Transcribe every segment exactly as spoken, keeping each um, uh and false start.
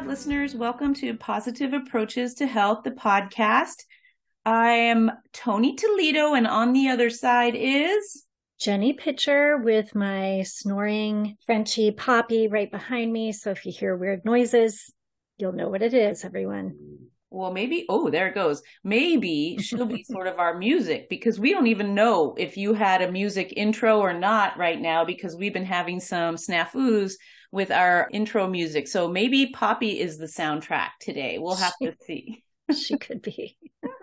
listeners. Welcome to Positive Approaches to Health, the podcast. I am Toni Toledo, and on the other side is Jenny Pitcher with my snoring Frenchie Poppy right behind me. So if you hear weird noises, you'll know what it is, everyone. Well, maybe, oh, there it goes. Maybe she'll be sort of our music, because we don't even know if you had a music intro or not right now, because we've been having some snafus with our intro music. So maybe Poppy is the soundtrack today. We'll have she, to see. She could be.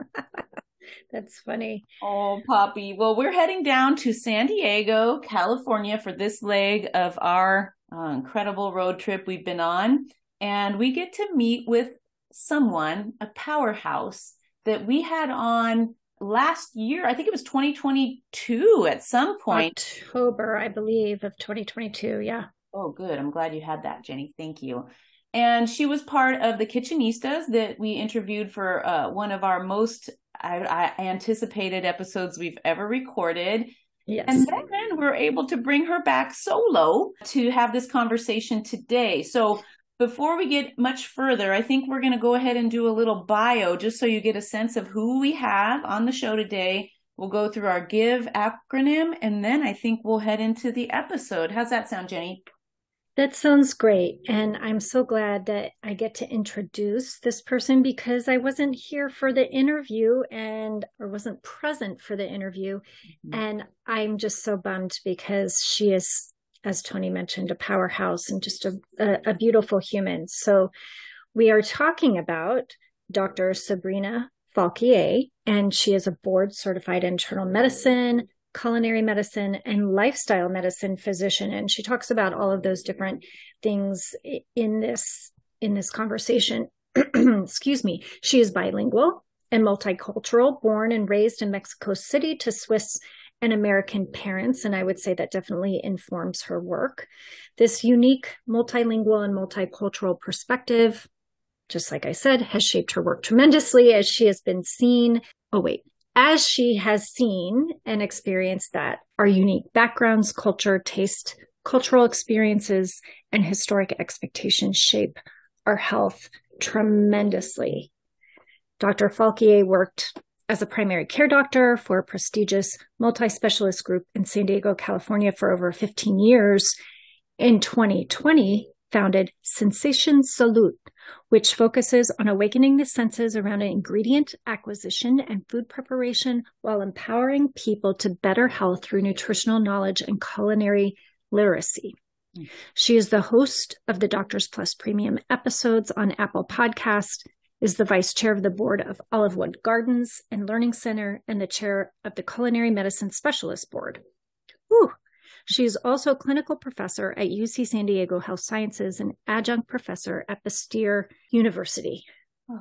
That's funny. Oh, Poppy. Well, we're heading down to San Diego, California for this leg of our uh, incredible road trip we've been on. And we get to meet with someone, a powerhouse that we had on last year. I think it was twenty twenty-two at some point. October, I believe, of twenty twenty-two. Yeah. Oh, good. I'm glad you had that, Jenny. Thank you. And she was part of the Kitchenistas that we interviewed for uh, one of our most I, I anticipated episodes we've ever recorded. Yes. And then we're able to bring her back solo to have this conversation today. So before we get much further, I think we're going to go ahead and do a little bio just so you get a sense of who we have on the show today. We'll go through our GIVE acronym, and then I think we'll head into the episode. How's that sound, Jenny? That sounds great. And I'm so glad that I get to introduce this person, because I wasn't here for the interview and or wasn't present for the interview. Mm-hmm. And I'm just so bummed, because she is, as Toni mentioned, a powerhouse and just a, a, a beautiful human. So we are talking about Doctor Sabrina Falquier, and she is a board certified internal medicine, culinary medicine, and lifestyle medicine physician. And she talks about all of those different things in this, in this conversation. Excuse me. She is bilingual and multicultural, born and raised in Mexico City to Swiss and American parents. And I would say that definitely informs her work. This unique multilingual and multicultural perspective, just like I said, has shaped her work tremendously, as she has been seen. Oh, wait. As she has seen and experienced that our unique backgrounds, culture, taste, cultural experiences, and historic expectations shape our health tremendously. Doctor Falquier worked as a primary care doctor for a prestigious multi-specialist group in San Diego, California for over fifteen years. In twenty twenty, founded Sensation Salud, which focuses on awakening the senses around ingredient acquisition and food preparation while empowering people to better health through nutritional knowledge and culinary literacy. Mm. She is the host of the Doctors Plus Premium episodes on Apple Podcast, is the vice chair of the board of Olivewood Gardens and Learning Center, and the chair of the Culinary Medicine Specialist Board. Whew. She is also a clinical professor at U C San Diego Health Sciences and adjunct professor at Bastyr University. Oh,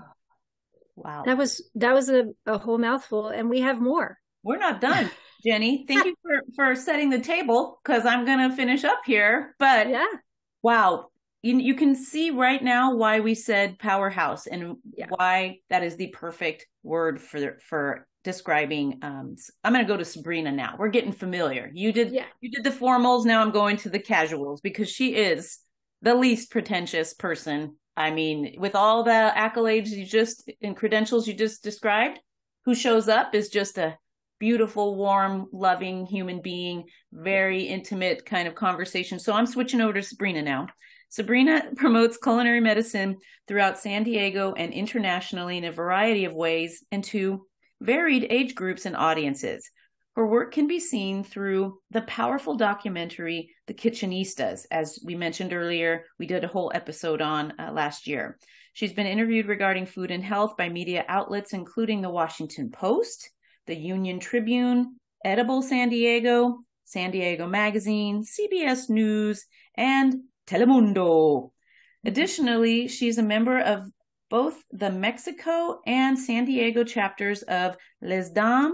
wow. That was that was a, a whole mouthful, and we have more. We're not done, Jenny. Thank you for, for setting the table, because I'm going to finish up here. But yeah, wow. You, you can see right now why we said powerhouse, and yeah. why that is the perfect word for for describing. Um, I'm going to go to Sabrina now. We're getting familiar. You did yeah. you did the formals. Now I'm going to the casuals, because she is the least pretentious person. I mean, with all the accolades you just and credentials you just described, who shows up is just a beautiful, warm, loving human being. Very intimate kind of conversation. So I'm switching over to Sabrina now. Sabrina promotes culinary medicine throughout San Diego and internationally in a variety of ways and to varied age groups and audiences. Her work can be seen through the powerful documentary, The Kitchenistas. As we mentioned earlier, we did a whole episode on uh, last year. She's been interviewed regarding food and health by media outlets, including the Washington Post, the Union Tribune, Edible San Diego, San Diego Magazine, C B S News, and Telemundo. Additionally, she's a member of both the Mexico and San Diego chapters of Les Dames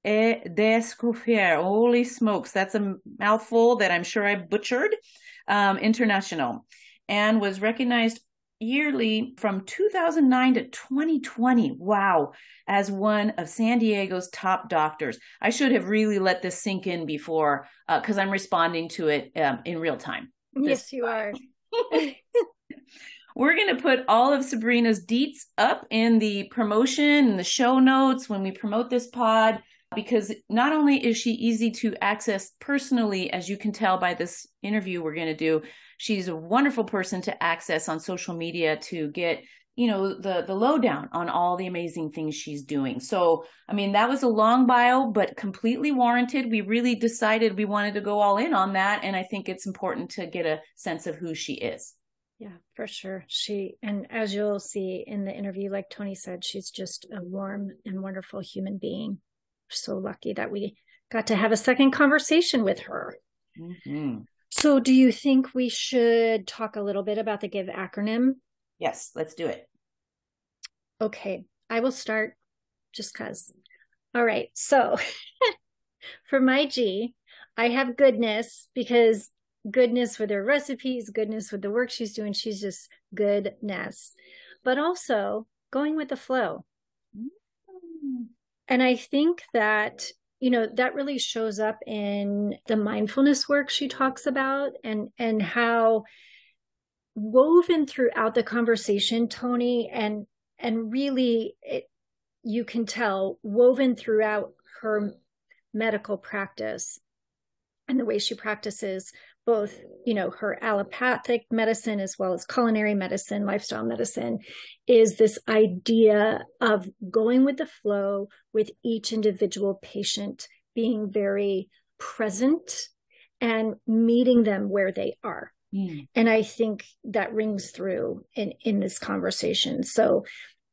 et des Coiffures. Holy smokes, that's a mouthful that I'm sure I butchered. Um, International, and was recognized yearly from two thousand nine to twenty twenty. Wow, as one of San Diego's top doctors. I should have really let this sink in before, because uh, I'm responding to it um, in real time. Yes, you are. we're going to put all of Sabrina's deets up in the promotion and the show notes when we promote this pod, because not only is she easy to access personally, as you can tell by this interview we're going to do, she's a wonderful person to access on social media to get, you know, the, the lowdown on all the amazing things she's doing. So, I mean, that was a long bio, but completely warranted. We really decided we wanted to go all in on that. And I think it's important to get a sense of who she is. Yeah, for sure. She, and as you'll see in the interview, like Tony said, she's just a warm and wonderful human being. We're so lucky that we got to have a second conversation with her. Mm-hmm. So do you think we should talk a little bit about the GIVE acronym? Yes, let's do it. Okay, I will start just because. All right, so for my G, I have goodness, because goodness with her recipes, goodness with the work she's doing. She's just goodness, but also going with the flow. Mm. And I think that, you know, that really shows up in the mindfulness work she talks about, and, and how woven throughout the conversation, Tony, and, and really it, you can tell woven throughout her medical practice and the way she practices both, you know, her allopathic medicine as well as culinary medicine, lifestyle medicine, is this idea of going with the flow with each individual patient, being very present and meeting them where they are. Mm. And I think that rings through in, in this conversation. So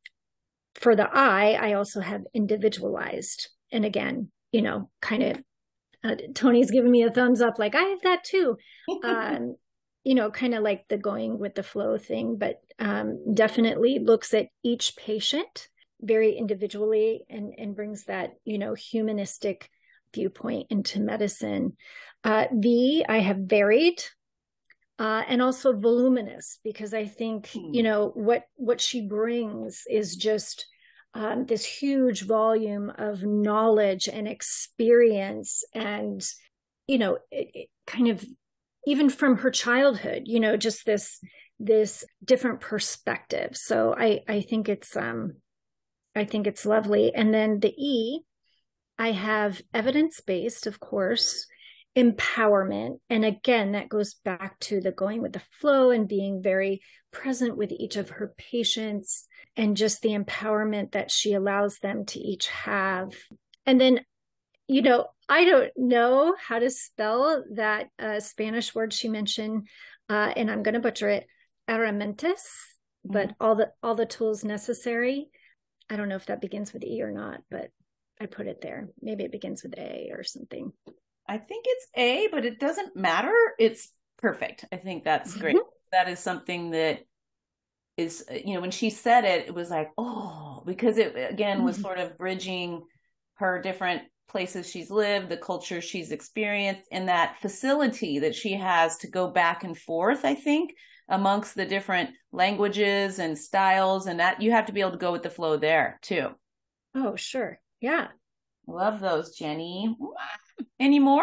for the I, I also have individualized. And again, you know, kind of Uh, Tony's giving me a thumbs up, like I have that too. Um, you know, kind of like the going with the flow thing, but um, definitely looks at each patient very individually and, and brings that, you know, humanistic viewpoint into medicine. Uh, V, I have varied uh, and also voluminous, because I think, hmm. you know, what, what she brings is just Um, this huge volume of knowledge and experience, and, you know, it, it kind of, even from her childhood, you know, just this, this different perspective. So I, I think it's, um, I think it's lovely. And then the E, I have evidence-based, of course, empowerment. And again, that goes back to the going with the flow and being very present with each of her patients, and just the empowerment that she allows them to each have. And then, you know, I don't know how to spell that uh, Spanish word she mentioned, uh, and I'm going to butcher it, herramientas, mm-hmm. but all the all the tools necessary. I don't know if that begins with E or not, but I put it there. Maybe it begins with A or something. I think it's A, but it doesn't matter. It's perfect. I think that's great. Mm-hmm. That is something that is, you know, when she said it, it was like, oh, because it, again, was sort of bridging her different places she's lived, the culture she's experienced, and that facility that she has to go back and forth, I think, amongst the different languages and styles, and that you have to be able to go with the flow there too. Oh, sure. Yeah. Love those, Jenny. Any more?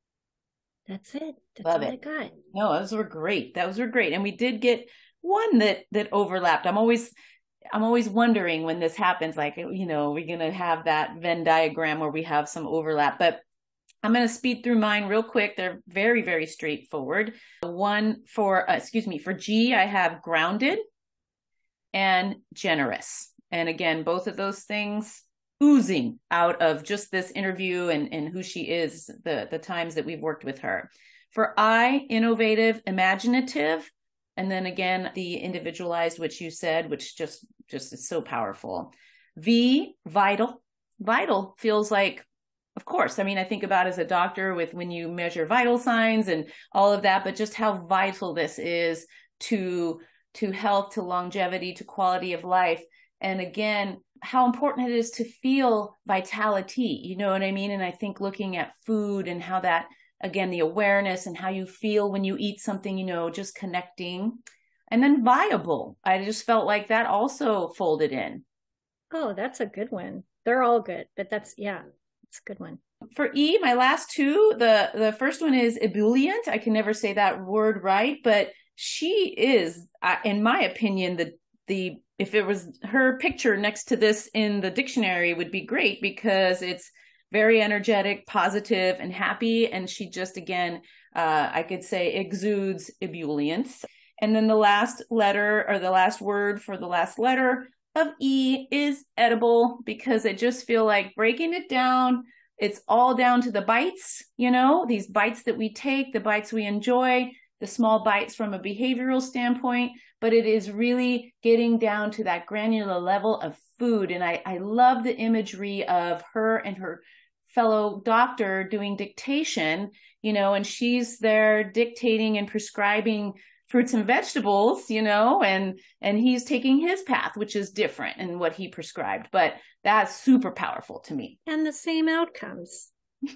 That's it. That's Love all it. I got. No, those were great. Those were great. And we did get one that that overlapped. I'm always I'm always wondering when this happens, like, you know, we're going to have that Venn diagram where we have some overlap, but I'm going to speed through mine real quick. They're very, very straightforward. One for, uh, excuse me, for G, I have grounded and generous. And again, both of those things oozing out of just this interview and, and who she is, the, the times that we've worked with her. For I, innovative, imaginative. And then again, the individualized, which you said, which just, just is so powerful. V, vital. Vital feels like, of course, I mean, I think about as a doctor with when you measure vital signs and all of that, but just how vital this is to, to health, to longevity, to quality of life. And again, how important it is to feel vitality, you know what I mean? And I think looking at food and how that, again, the awareness and how you feel when you eat something, you know, just connecting. And then viable. I just felt like that also folded in. Oh, that's a good one. They're all good, but that's, yeah, it's a good one. For E, my last two, the, the first one is ebullient. I can never say that word right, but she is, uh, in my opinion, the the if it was her picture next to this in the dictionary would be great, because it's very energetic, positive, and happy. And she just, again, uh, I could say exudes ebullience. And then the last letter, or the last word for the last letter of E, is edible, because I just feel like breaking it down. It's all down to the bites, you know, these bites that we take, the bites we enjoy, the small bites from a behavioral standpoint, but it is really getting down to that granular level of food. And I, I love the imagery of her and her fellow doctor doing dictation, you know, and she's there dictating and prescribing fruits and vegetables, you know, and, and he's taking his path, which is different in what he prescribed, but that's super powerful to me. And the same outcomes.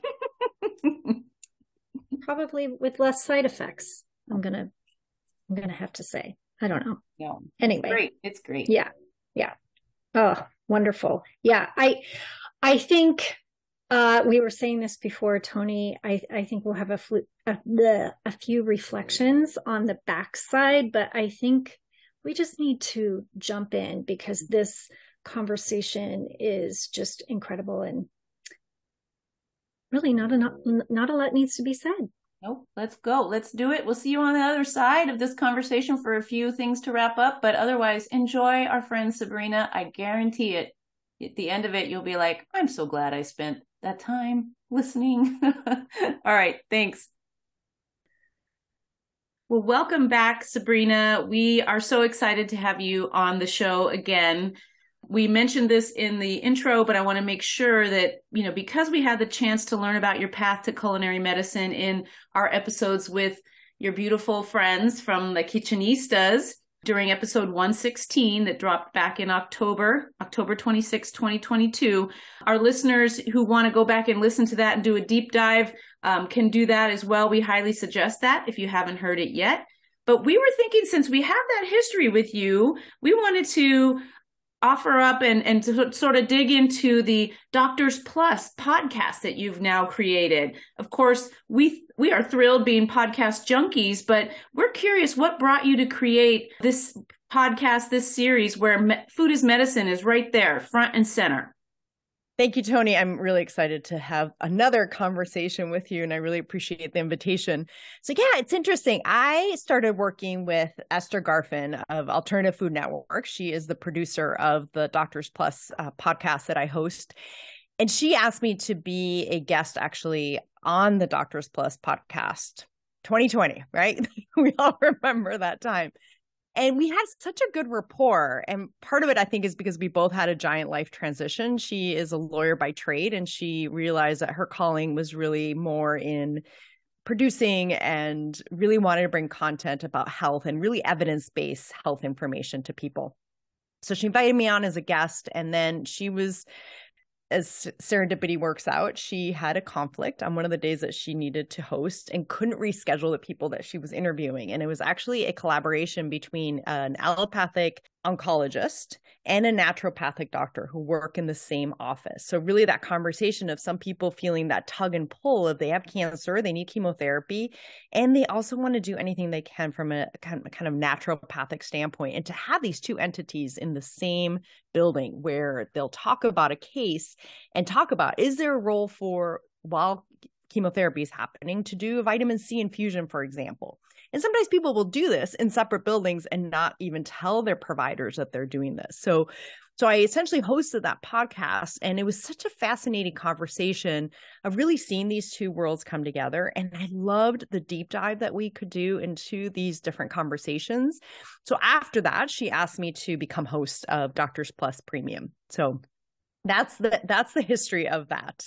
Probably with less side effects. I'm going to, I'm going to have to say, I don't know. No. Anyway. It's great. It's great. Yeah. Yeah. Oh, wonderful. Yeah. I, I think, uh, we were saying this before, Tony, I, I think we'll have a, flu- a, the, a few reflections on the backside, but I think we just need to jump in, because this conversation is just incredible, and really not enough, not a lot needs to be said. Nope. Let's go. Let's do it. We'll see you on the other side of this conversation for a few things to wrap up, but otherwise enjoy our friend Sabrina. I guarantee it. At the end of it, you'll be like, I'm so glad I spent that time listening. All right. Thanks. Well, welcome back, Sabrina. We are so excited to have you on the show again. We mentioned this in the intro, but I want to make sure that, you know, because we had the chance to learn about your path to culinary medicine in our episodes with your beautiful friends from the Kitchenistas during episode one sixteen that dropped back in October, October twenty-sixth, twenty twenty-two. Our listeners who want to go back and listen to that and do a deep dive um, can do that as well. We highly suggest that if you haven't heard it yet. But we were thinking, since we have that history with you, we wanted to offer up and, and to sort of dig into the Doctors Plus podcast that you've now created. Of course, we we are thrilled being podcast junkies, but we're curious what brought you to create this podcast, this series where me- food is medicine is right there, front and center. Thank you, Tony. I'm really excited to have another conversation with you, and I really appreciate the invitation. So yeah, it's interesting. I started working with Esther Garfin of Alternative Food Network. She is the producer of the Doctors Plus uh, podcast that I host. And she asked me to be a guest actually on the Doctors Plus podcast, twenty twenty, right? We all remember that time. And we had such a good rapport. And part of it, I think, is because we both had a giant life transition. She is a lawyer by trade, and she realized that her calling was really more in producing and really wanted to bring content about health and really evidence-based health information to people. So she invited me on as a guest, and then she was, as serendipity works out, she had a conflict on one of the days that she needed to host and couldn't reschedule the people that she was interviewing. And it was actually a collaboration between an allopathic oncologist and a naturopathic doctor who work in the same office. So really that conversation of some people feeling that tug and pull of they have cancer, they need chemotherapy, and they also want to do anything they can from a kind of, kind of naturopathic standpoint. And to have these two entities in the same building where they'll talk about a case and talk about, is there a role for, while chemotherapy is happening, to do a vitamin C infusion, for example? And sometimes people will do this in separate buildings and not even tell their providers that they're doing this. So, so I essentially hosted that podcast, and it was such a fascinating conversation of really seeing these two worlds come together. And I loved the deep dive that we could do into these different conversations. So after that, she asked me to become host of Doctors Plus Premium. So that's the, that's the history of that.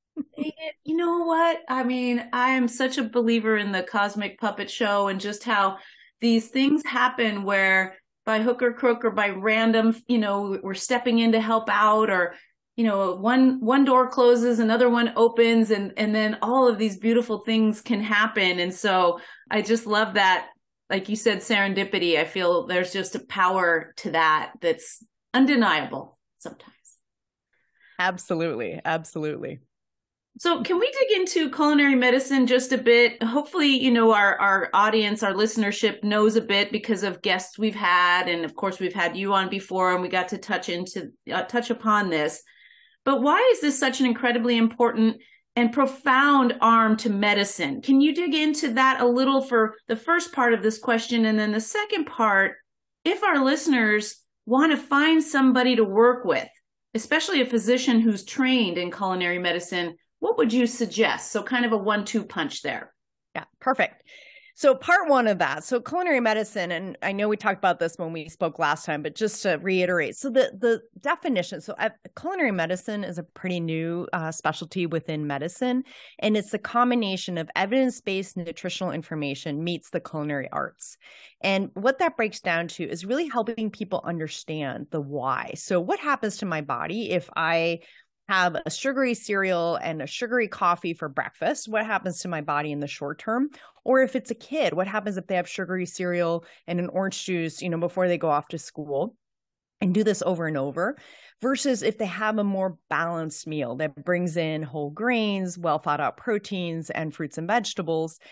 You know what? I mean, I am such a believer in the cosmic puppet show and just how these things happen where by hook or crook or by random, you know, we're stepping in to help out, or, you know, one, one door closes, another one opens, and, and then all of these beautiful things can happen. And so I just love that. Like you said, serendipity. I feel there's just a power to that that's undeniable sometimes. Absolutely. Absolutely. So can we dig into culinary medicine just a bit? Hopefully, you know, our, our audience, our listenership knows a bit because of guests we've had. And of course, we've had you on before and we got to touch into, uh, touch upon this. But why is this such an incredibly important and profound arm to medicine? Can you dig into that a little for the first part of this question? And then the second part, if our listeners want to find somebody to work with, especially a physician who's trained in culinary medicine, what would you suggest? So kind of a one two punch there. Yeah, perfect. So part one of that, so culinary medicine, and I know we talked about this when we spoke last time, but just to reiterate, so the, the definition, so culinary medicine is a pretty new uh, specialty within medicine, and it's a combination of evidence-based nutritional information meets the culinary arts. And what that breaks down to is really helping people understand the why. So what happens to my body if I have a sugary cereal and a sugary coffee for breakfast? What happens to my body in the short term? Or if it's a kid, what happens if they have sugary cereal and an orange juice, you know, before they go off to school? And do this over and over, versus if they have a more balanced meal that brings in whole grains, well thought out proteins, and fruits and vegetables.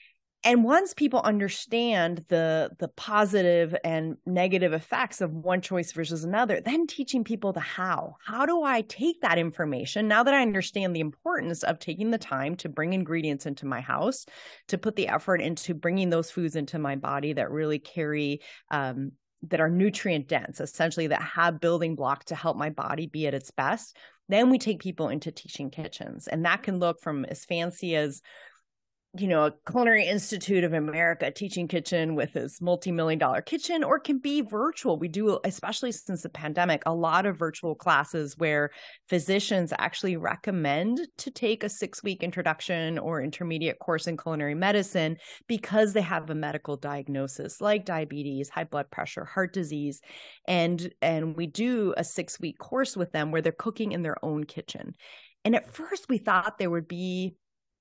And once people understand the, the positive and negative effects of one choice versus another, then teaching people the how. How do I take that information now that I understand the importance of taking the time to bring ingredients into my house, to put the effort into bringing those foods into my body that really carry, um, that are nutrient dense, essentially that have building blocks to help my body be at its best. Then we take people into teaching kitchens. And that can look from as fancy as, you know, a Culinary Institute of America teaching kitchen with its multi-million dollar kitchen, or it can be virtual. We do, especially since the pandemic, a lot of virtual classes where physicians actually recommend to take a six-week introduction or intermediate course in culinary medicine because they have a medical diagnosis like diabetes, high blood pressure, heart disease. And, and we do a six-week course with them where they're cooking in their own kitchen. And at first we thought there would be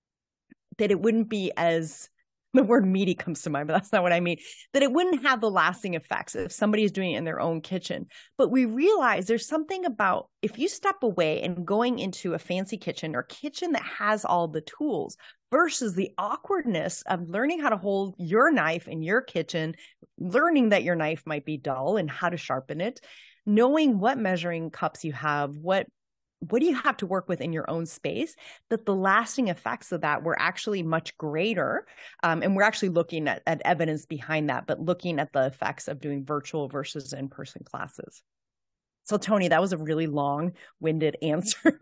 that it wouldn't be as, the word meaty comes to mind, but that's not what I mean, that it wouldn't have the lasting effects if somebody is doing it in their own kitchen. But we realize there's something about if you step away and going into a fancy kitchen or kitchen that has all the tools versus the awkwardness of learning how to hold your knife in your kitchen, learning that your knife might be dull and how to sharpen it, knowing what measuring cups you have, what what do you have to work with in your own space, that the lasting effects of that were actually much greater. Um, and we're actually looking at, at evidence behind that, but looking at the effects of doing virtual versus in-person classes. So Toni, that was a really long-winded answer.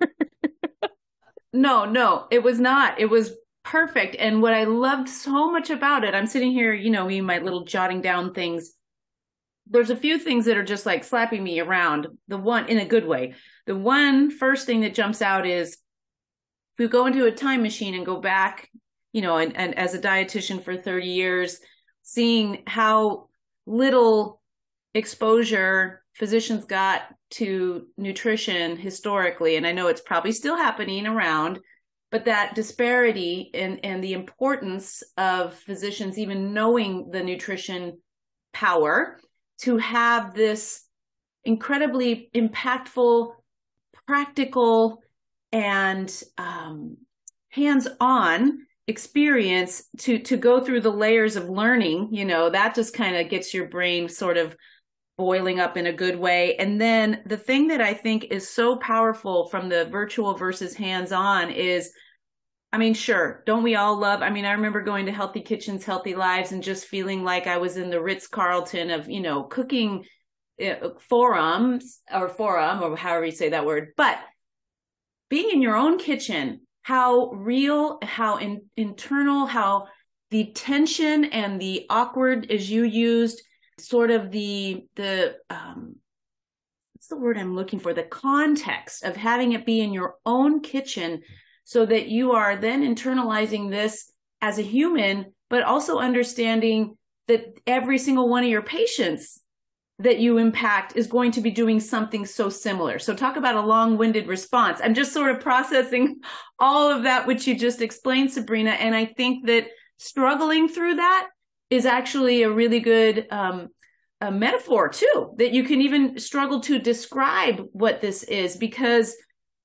No, no, it was not. It was perfect. And what I loved so much about it, I'm sitting here, you know, me, my little jotting down things. There's a few things that are just like slapping me around. The one, in a good way. The one first thing that jumps out is if we go into a time machine and go back, you know, and, and as a dietitian for thirty years, seeing how little exposure physicians got to nutrition historically. And I know it's probably still happening around, but that disparity and, and the importance of physicians even knowing the nutrition power to have this incredibly impactful, practical, and um, hands-on experience to, to go through the layers of learning, you know, that just kind of gets your brain sort of boiling up in a good way. And then the thing that I think is so powerful from the virtual versus hands-on is, I mean, sure, don't we all love, I mean, I remember going to Healthy Kitchens, Healthy Lives and just feeling like I was in the Ritz-Carlton of, you know, cooking uh, forums or forum or however you say that word. But being in your own kitchen, how real, how in, internal, how the tension and the awkward, as you used, sort of the, the, um, what's the word I'm looking for? The context of having it be in your own kitchen so that you are then internalizing this as a human, but also understanding that every single one of your patients that you impact is going to be doing something so similar. So talk about a long-winded response. I'm just sort of processing all of that, which you just explained, Sabrina. And I think that struggling through that is actually a really good um, a metaphor too, that you can even struggle to describe what this is, because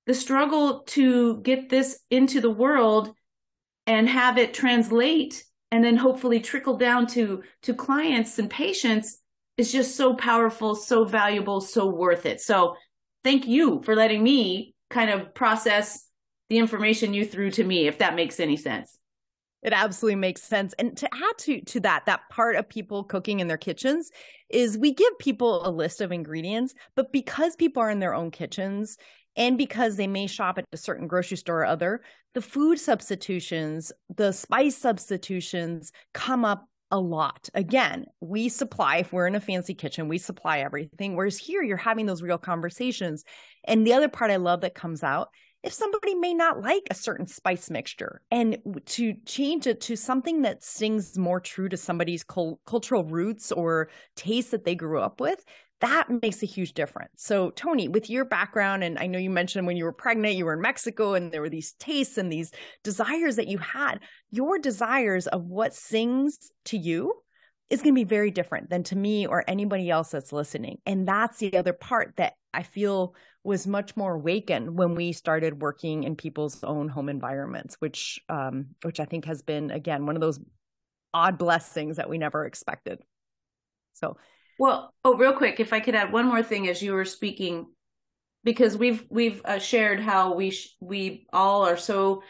the struggle to get this into the world and have it translate and then hopefully trickle down to, to clients and patients is just so powerful, so valuable, so worth it. So thank you for letting me kind of process the information you threw to me, if that makes any sense. It absolutely makes sense. And to add to, to that, that part of people cooking in their kitchens is we give people a list of ingredients, but because people are in their own kitchens and because they may shop at a certain grocery store or other, the food substitutions, the spice substitutions come up a lot. Again, we supply, if we're in a fancy kitchen, we supply everything. Whereas here you're having those real conversations. And the other part I love that comes out, if somebody may not like a certain spice mixture, and to change it to something that sings more true to somebody's cul- cultural roots or taste that they grew up with, that makes a huge difference. So Toni, with your background, and I know you mentioned when you were pregnant, you were in Mexico and there were these tastes and these desires that you had, your desires of what sings to you is going to be very different than to me or anybody else that's listening. And that's the other part that I feel was much more awakened when we started working in people's own home environments, which, um, which I think has been, again, one of those odd blessings that we never expected. So Well, oh, real quick, if I could add one more thing as you were speaking, because we've we've uh, shared how we sh- we all are so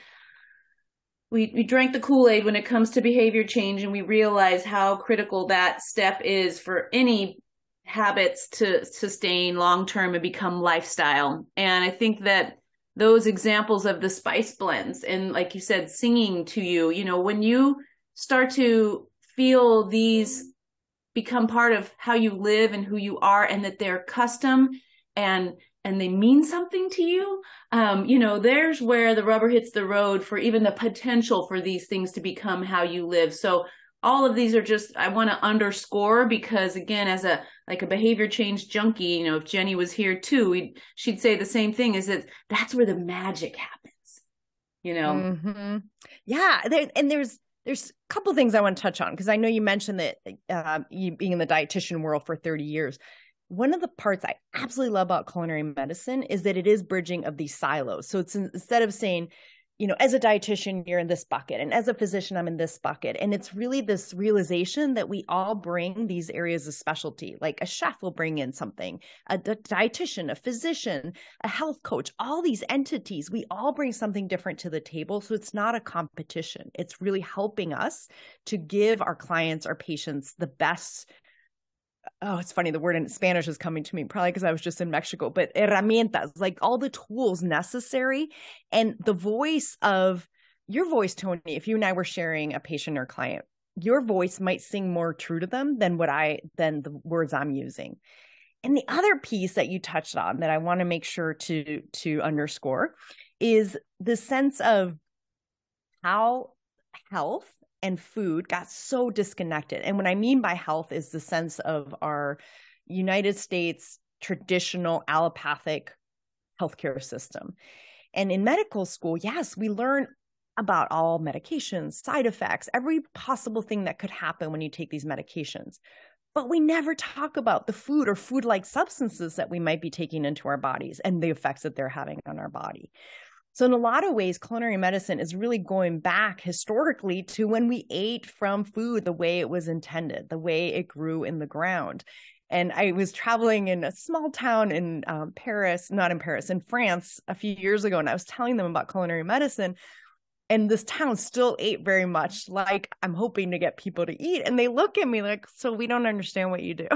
we we drank the Kool-Aid when it comes to behavior change, and we realize how critical that step is for any habits to sustain long term and become lifestyle. And I think that those examples of the spice blends and, like you said, singing to you, you know, when you start to feel these become part of how you live and who you are, and that they're custom and and they mean something to you, um, you know, there's where the rubber hits the road for even the potential for these things to become how you live. So all of these are just, I want to underscore, because again, as a like a behavior change junkie, you know, if Jenny was here too, we'd, she'd say the same thing, is that that's where the magic happens, you know? Mm-hmm. Yeah. There, and there's, There's a couple things I want to touch on, because I know you mentioned that uh, you being in the dietitian world for thirty years. One of the parts I absolutely love about culinary medicine is that it is bridging of these silos. So it's instead of saying, you know, as a dietitian, you're in this bucket, and as a physician, I'm in this bucket. And it's really this realization that we all bring these areas of specialty. Like a chef will bring in something, a dietitian, a physician, a health coach, all these entities, we all bring something different to the table. So it's not a competition. It's really helping us to give our clients, our patients, the best. Oh, it's funny. The word in Spanish is coming to me, probably because I was just in Mexico, but herramientas, like all the tools necessary. And the voice of your voice, Toni, if you and I were sharing a patient or client, your voice might sing more true to them than what I, than the words I'm using. And the other piece that you touched on that I want to make sure to, to underscore is the sense of how health and food got so disconnected. And what I mean by health is the sense of our United States traditional allopathic healthcare system. And in medical school, yes, we learn about all medications, side effects, every possible thing that could happen when you take these medications. But we never talk about the food or food-like substances that we might be taking into our bodies and the effects that they're having on our body. So in a lot of ways, culinary medicine is really going back historically to when we ate from food the way it was intended, the way it grew in the ground. And I was traveling in a small town in um, Paris, not in Paris, in France a few years ago, and I was telling them about culinary medicine. And this town still ate very much like I'm hoping to get people to eat. And they look at me like, so we don't understand what you do.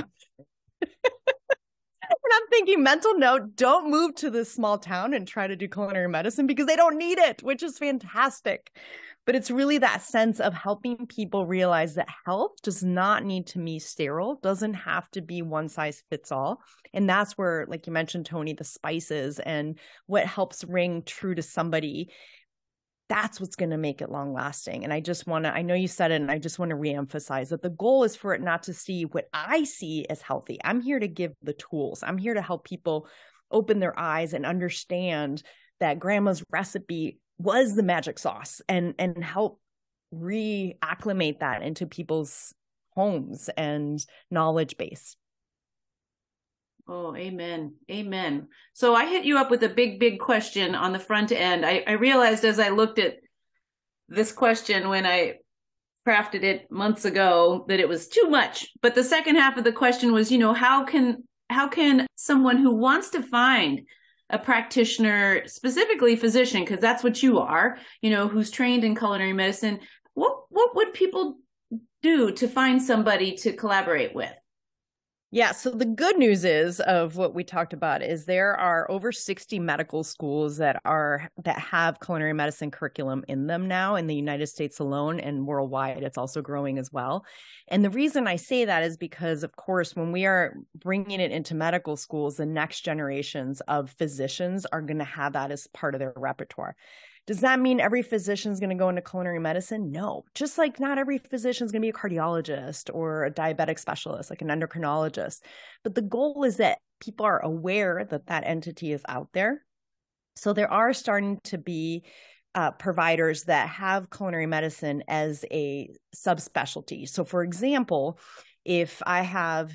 And I'm thinking, mental note, don't move to this small town and try to do culinary medicine because they don't need it, which is fantastic. But it's really that sense of helping people realize that health does not need to be sterile, doesn't have to be one size fits all. And that's where, like you mentioned, Toni, the spices and what helps ring true to somebody, that's what's going to make it long lasting. And I just want to, I know you said it, and I just want to reemphasize that the goal is for it not to see what I see as healthy. I'm here to give the tools. I'm here to help people open their eyes and understand that grandma's recipe was the magic sauce, and, and help reacclimate that into people's homes and knowledge base. Oh, amen. Amen. So I hit you up with a big, big question on the front end. I, I realized as I looked at this question when I crafted it months ago that it was too much. But the second half of the question was, you know, how can how can someone who wants to find a practitioner, specifically physician, because that's what you are, you know, who's trained in culinary medicine, what what would people do to find somebody to collaborate with? Yeah, so the good news is of what we talked about is there are over sixty medical schools that are that have culinary medicine curriculum in them now in the United States alone, and worldwide it's also growing as well. And the reason I say that is because, of course, when we are bringing it into medical schools, the next generations of physicians are going to have that as part of their repertoire. Does that mean every physician is going to go into culinary medicine? No. Just like not every physician is going to be a cardiologist or a diabetic specialist, like an endocrinologist. But the goal is that people are aware that that entity is out there. So there are starting to be uh, providers that have culinary medicine as a subspecialty. So for example, if I have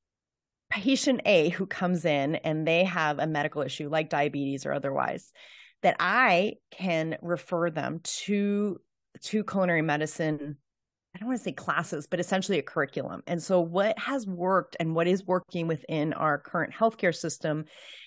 patient A who comes in and they have a medical issue like diabetes or otherwise, that I can refer them to, to culinary medicine, I don't want to say classes, but essentially a curriculum. And so what has worked and what is working within our current healthcare system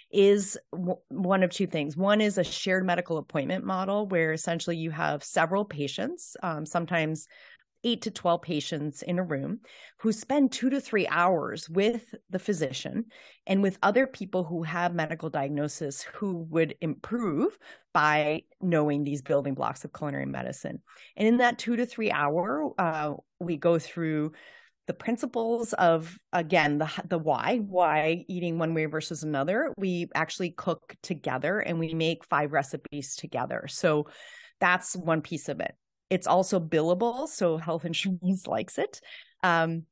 is w- one of two things. One is a shared medical appointment model where essentially you have several patients, um, sometimes eight to twelve patients in a room who spend two to three hours with the physician and with other people who have medical diagnosis who would improve by knowing these building blocks of culinary medicine. And in that two to three hour, uh, we go through the principles of, again, the the why, why eating one way versus another. We actually cook together and we make five recipes together. So that's one piece of it. It's also billable, so health insurance likes it. Um,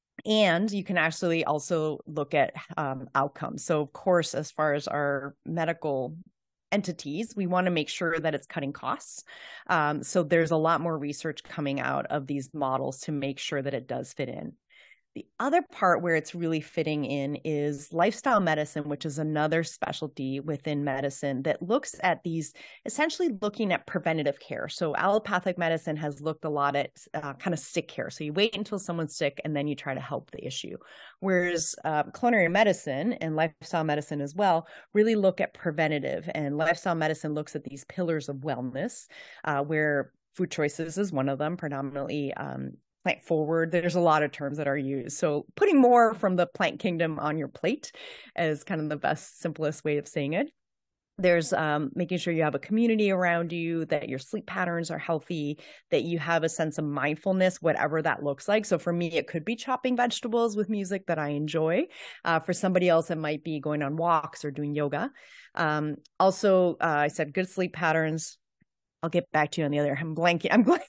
and you can actually also look at um, outcomes. So of course, as far as our medical entities, we want to make sure that it's cutting costs. Um, so there's a lot more research coming out of these models to make sure that it does fit in. The other part where it's really fitting in is lifestyle medicine, which is another specialty within medicine that looks at these, essentially looking at preventative care. So allopathic medicine has looked a lot at uh, kind of sick care. So you wait until someone's sick and then you try to help the issue. Whereas uh, culinary medicine and lifestyle medicine as well really look at preventative, and lifestyle medicine looks at these pillars of wellness, uh, where food choices is one of them, predominantly um, plant forward. There's a lot of terms that are used. So putting more from the plant kingdom on your plate is kind of the best, simplest way of saying it. There's um, making sure you have a community around you, that your sleep patterns are healthy, that you have a sense of mindfulness, whatever that looks like. So for me, it could be chopping vegetables with music that I enjoy. Uh, for somebody else, it might be going on walks or doing yoga. Um, also, uh, I said good sleep patterns. I'll get back to you on the other. I'm blanking. I'm blanking.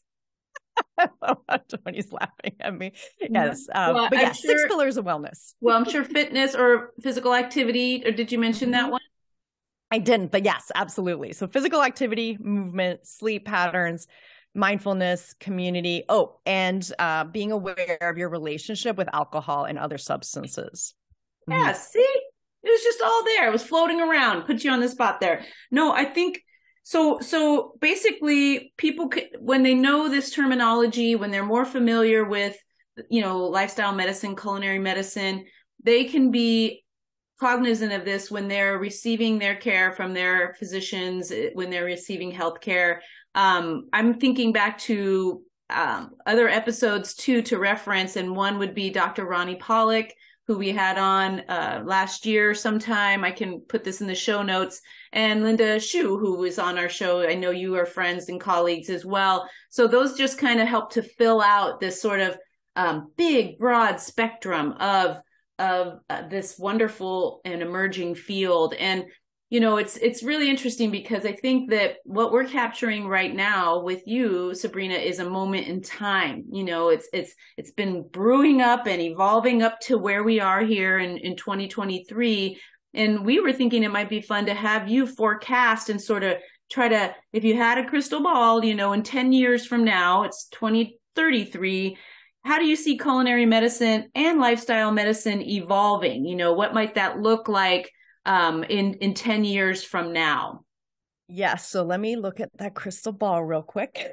Tony's laughing at me. Yes. Um, well, but yeah, sure, six pillars of wellness. Well, I'm sure fitness or physical activity, or did you mention that one? I didn't, but yes, absolutely. So physical activity, movement, sleep patterns, mindfulness, community. Oh, and uh, being aware of your relationship with alcohol and other substances. Yeah, mm-hmm. See? It was just all there. It was floating around. Put you on the spot there. No, I think So, so basically people, when they know this terminology, when they're more familiar with, you know, lifestyle medicine, culinary medicine, they can be cognizant of this when they're receiving their care from their physicians, when they're receiving healthcare. Um, I'm thinking back to um, other episodes too, to reference, and one would be Doctor Ronnie Pollock, who we had on uh, last year sometime. I can put this in the show notes. And Linda Shu, who was on our show. I know you are friends and colleagues as well. So those just kind of help to fill out this sort of um, big, broad spectrum of of uh, this wonderful and emerging field. And, you know, it's it's really interesting because I think that what we're capturing right now with you, Sabrina, is a moment in time. You know, it's it's it's been brewing up and evolving up to where we are here in, in twenty twenty-three. And we were thinking it might be fun to have you forecast and sort of try to, if you had a crystal ball, you know, in ten years from now, it's twenty thirty-three, how do you see culinary medicine and lifestyle medicine evolving? You know, what might that look like um, in, in ten years from now? Yes. So let me look at that crystal ball real quick.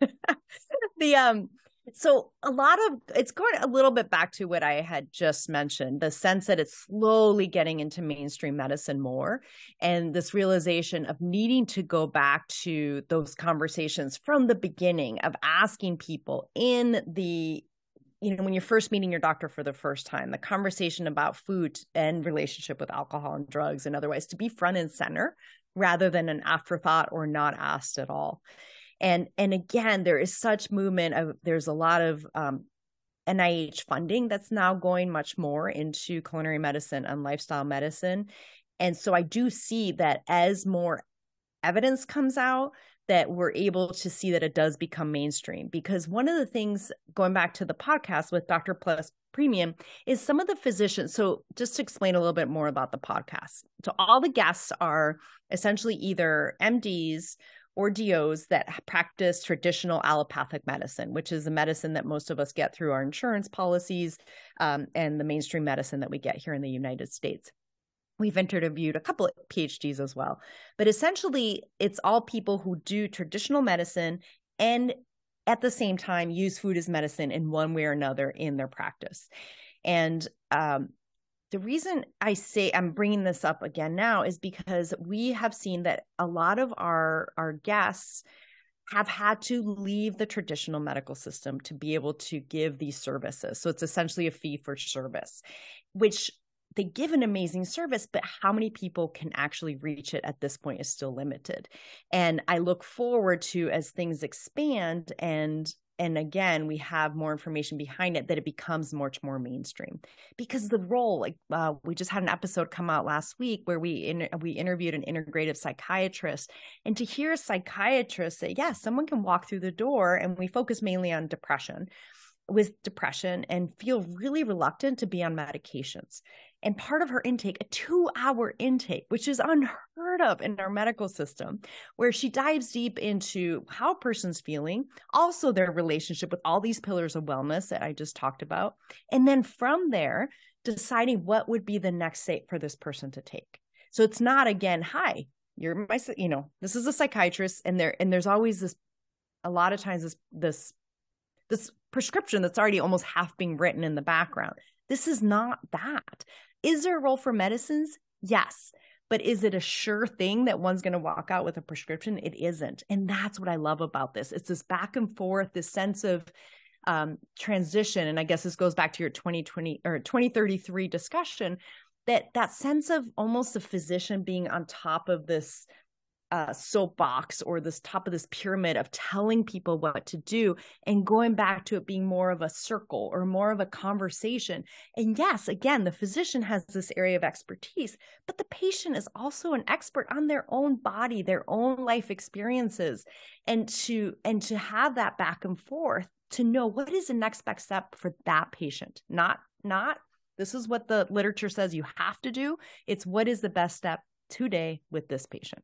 the, um, so a lot of, it's going a little bit back to what I had just mentioned, the sense that it's slowly getting into mainstream medicine more, and this realization of needing to go back to those conversations from the beginning of asking people in the, you know, when you're first meeting your doctor for the first time, the conversation about food and relationship with alcohol and drugs and otherwise to be front and center rather than an afterthought or not asked at all. And, and again, there is such movement of, there's a lot of um, N I H funding that's now going much more into culinary medicine and lifestyle medicine. And so I do see that as more evidence comes out, that we're able to see that it does become mainstream. Because one of the things, going back to the podcast with Doctor Plus Premium, is some of the physicians. So just to explain a little bit more about the podcast. So all the guests are essentially either M Ds or D Os that practice traditional allopathic medicine, which is the medicine that most of us get through our insurance policies, um, and the mainstream medicine that we get here in the United States. We've interviewed a couple of P H Ds as well, but essentially it's all people who do traditional medicine and at the same time use food as medicine in one way or another in their practice. And um, the reason I say I'm bringing this up again now is because we have seen that a lot of our, our guests have had to leave the traditional medical system to be able to give these services. So it's essentially a fee for service, which they give an amazing service, but how many people can actually reach it at this point is still limited. And I look forward to, as things expand and And again, we have more information behind it, that it becomes much more mainstream. Because the role, like uh, we just had an episode come out last week where we in, we interviewed an integrative psychiatrist, and to hear a psychiatrist say, yes, someone can walk through the door, and we focus mainly on depression, with depression and feel really reluctant to be on medications. And part of her intake, a two-hour intake, which is unheard of in our medical system, where she dives deep into how a person's feeling, also their relationship with all these pillars of wellness that I just talked about. And then from there, deciding what would be the next step for this person to take. So it's not, again, hi, you're my, you know, this is a psychiatrist, and there, and there's always this, a lot of times this, this, this prescription that's already almost half being written in the background. This is not that. Is there a role for medicines? Yes. But is it a sure thing that one's going to walk out with a prescription? It isn't. And that's what I love about this. It's this back and forth, this sense of um, transition. And I guess this goes back to your twenty twenty or twenty thirty-three discussion, that that sense of almost the physician being on top of this Uh, soapbox or this top of this pyramid of telling people what to do, and going back to it being more of a circle or more of a conversation. And yes, again, the physician has this area of expertise, but the patient is also an expert on their own body, their own life experiences, and to and to have that back and forth to know what is the next best step for that patient. Not not this is what the literature says you have to do. It's what is the best step today with this patient.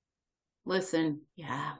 Listen, yeah.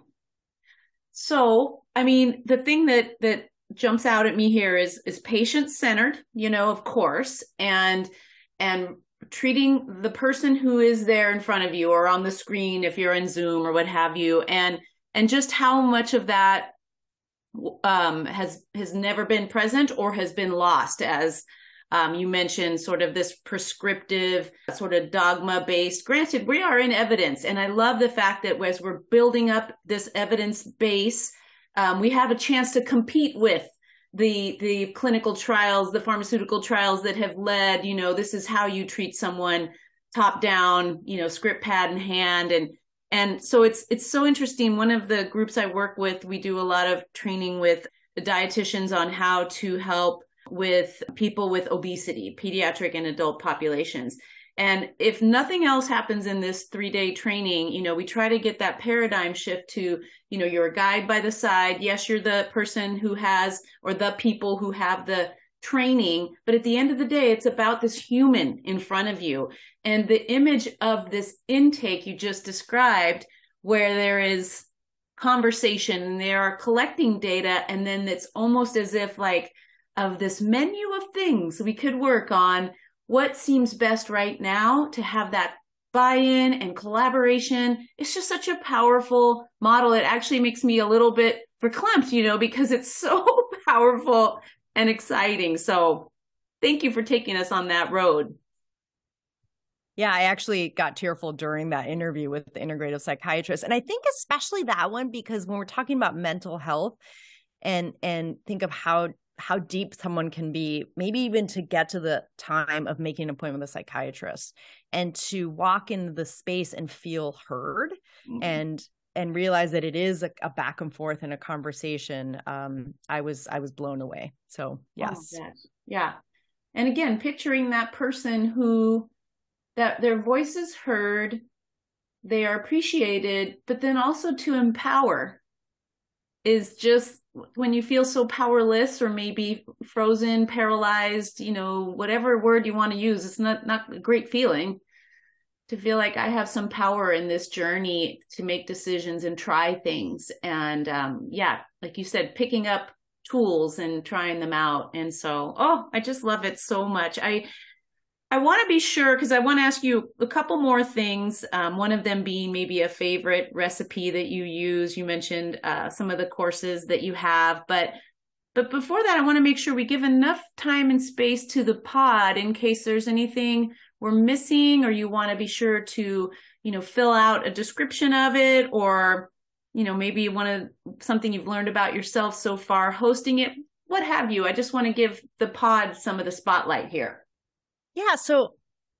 So, I mean, the thing that that jumps out at me here is is patient-centered, you know, of course, and and treating the person who is there in front of you or on the screen if you're in Zoom or what have you, and and just how much of that um, has has never been present or has been lost as Um, you mentioned sort of this prescriptive, sort of dogma-based. Granted, we are in evidence, and I love the fact that as we're building up this evidence base, um, we have a chance to compete with the the clinical trials, the pharmaceutical trials that have led, you know, this is how you treat someone top down, you know, script pad in hand. And and so it's it's so interesting. One of the groups I work with, we do a lot of training with the dietitians on how to help with people with obesity, pediatric and adult populations. And if nothing else happens in this three-day training, you know, we try to get that paradigm shift to, you know, you're a guide by the side. Yes, you're the person who has, or the people who have the training, but at the end of the day, it's about this human in front of you. And the image of this intake you just described, where there is conversation and they are collecting data, and then it's almost as if like, of this menu of things we could work on, what seems best right now to have that buy-in and collaboration. It's just such a powerful model. It actually makes me a little bit verklempt, you know, because it's so powerful and exciting. So thank you for taking us on that road. Yeah, I actually got tearful during that interview with the integrative psychiatrist. And I think especially that one, because when we're talking about mental health and and think of how how deep someone can be, maybe even to get to the time of making an appointment with a psychiatrist and to walk into the space and feel heard mm-hmm. and and realize that it is a, a back and forth and a conversation. Um, I was I was blown away. So yes. Oh, yeah. And again, picturing that person who that their voice is heard, they are appreciated, but then also to empower is just when you feel so powerless or maybe frozen, paralyzed, you know, whatever word you want to use, it's not, not a great feeling to feel like I have some power in this journey to make decisions and try things. And um, yeah, like you said, picking up tools and trying them out. And so, oh, I just love it so much. I, I want to be sure, because I want to ask you a couple more things. Um, one of them being maybe a favorite recipe that you use. You mentioned uh, some of the courses that you have, but but before that, I want to make sure we give enough time and space to the pod in case there's anything we're missing, or you want to be sure to, you know, fill out a description of it, or, you know, maybe one of something you've learned about yourself so far hosting it, what have you. I just want to give the pod some of the spotlight here. Yeah, so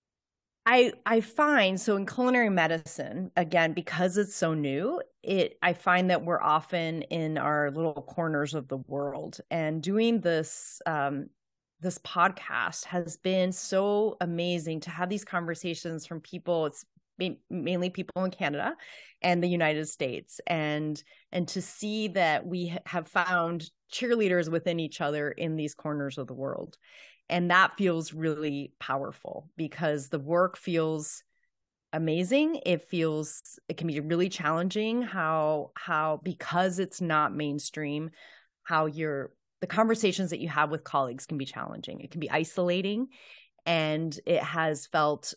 I I find, so in culinary medicine, again, because it's so new, it I find that we're often in our little corners of the world. And doing this um, this podcast has been so amazing to have these conversations from people. It's mainly people in Canada and the United States, and and to see that we have found cheerleaders within each other in these corners of the world. And that feels really powerful because the work feels amazing. It feels, it can be really challenging how, how, because it's not mainstream, how you're, the conversations that you have with colleagues can be challenging. It can be isolating, and it has felt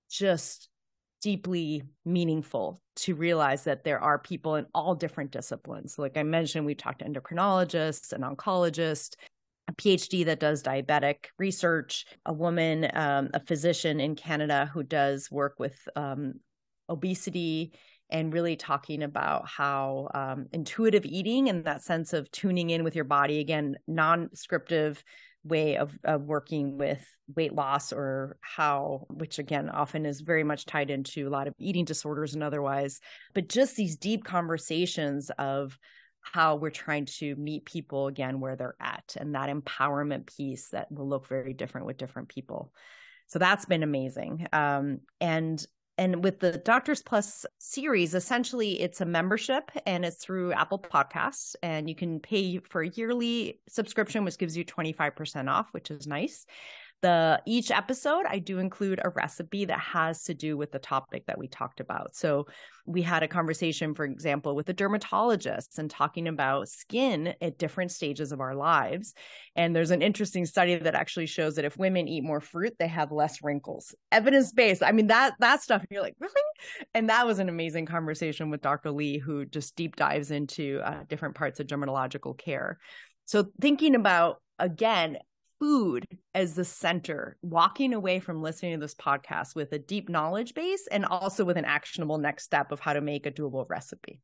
just deeply meaningful to realize that there are people in all different disciplines. Like I mentioned, we talked to endocrinologists, an oncologist, a PhD that does diabetic research, a woman, um, a physician in Canada who does work with um, obesity, and really talking about how um, intuitive eating and that sense of tuning in with your body, again, non-scriptive way of, of working with weight loss, or how, which again, often is very much tied into a lot of eating disorders and otherwise, but just these deep conversations of how we're trying to meet people again where they're at, and that empowerment piece that will look very different with different people. So that's been amazing. Um, and and with the Doctors Plus series, essentially it's a membership, and it's through Apple Podcasts, and you can pay for a yearly subscription, which gives you twenty-five percent off, which is nice. The each episode, I do include a recipe that has to do with the topic that we talked about. So we had a conversation, for example, with a dermatologist and talking about skin at different stages of our lives. And there's an interesting study that actually shows that if women eat more fruit, they have less wrinkles. Evidence-based. I mean, that that stuff, you're like, really? And that was an amazing conversation with Doctor Lee, who just deep dives into uh, different parts of dermatological care. So thinking about, again, food as the center, walking away from listening to this podcast with a deep knowledge base, and also with an actionable next step of how to make a doable recipe.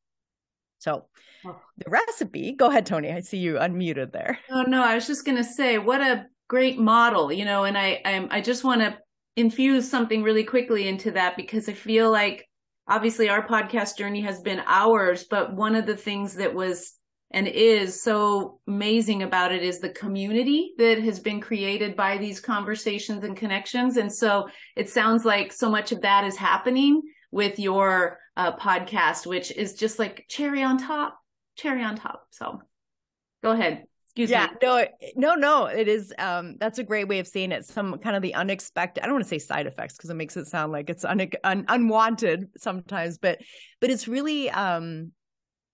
So oh. the recipe, go ahead, Toni. I see you unmuted there. Oh, no, I was just going to say, what a great model, you know, and I, I, I just want to infuse something really quickly into that, because I feel like obviously our podcast journey has been ours, but one of the things that was and is so amazing about it is the community that has been created by these conversations and connections. And so it sounds like so much of that is happening with your uh, podcast, which is just like cherry on top, cherry on top. So go ahead. Excuse yeah, me. no, no, no, it is. Um, that's a great way of saying it. Some kind of the unexpected, I don't want to say side effects because it makes it sound like it's un, un, unwanted sometimes, but, but it's really, um,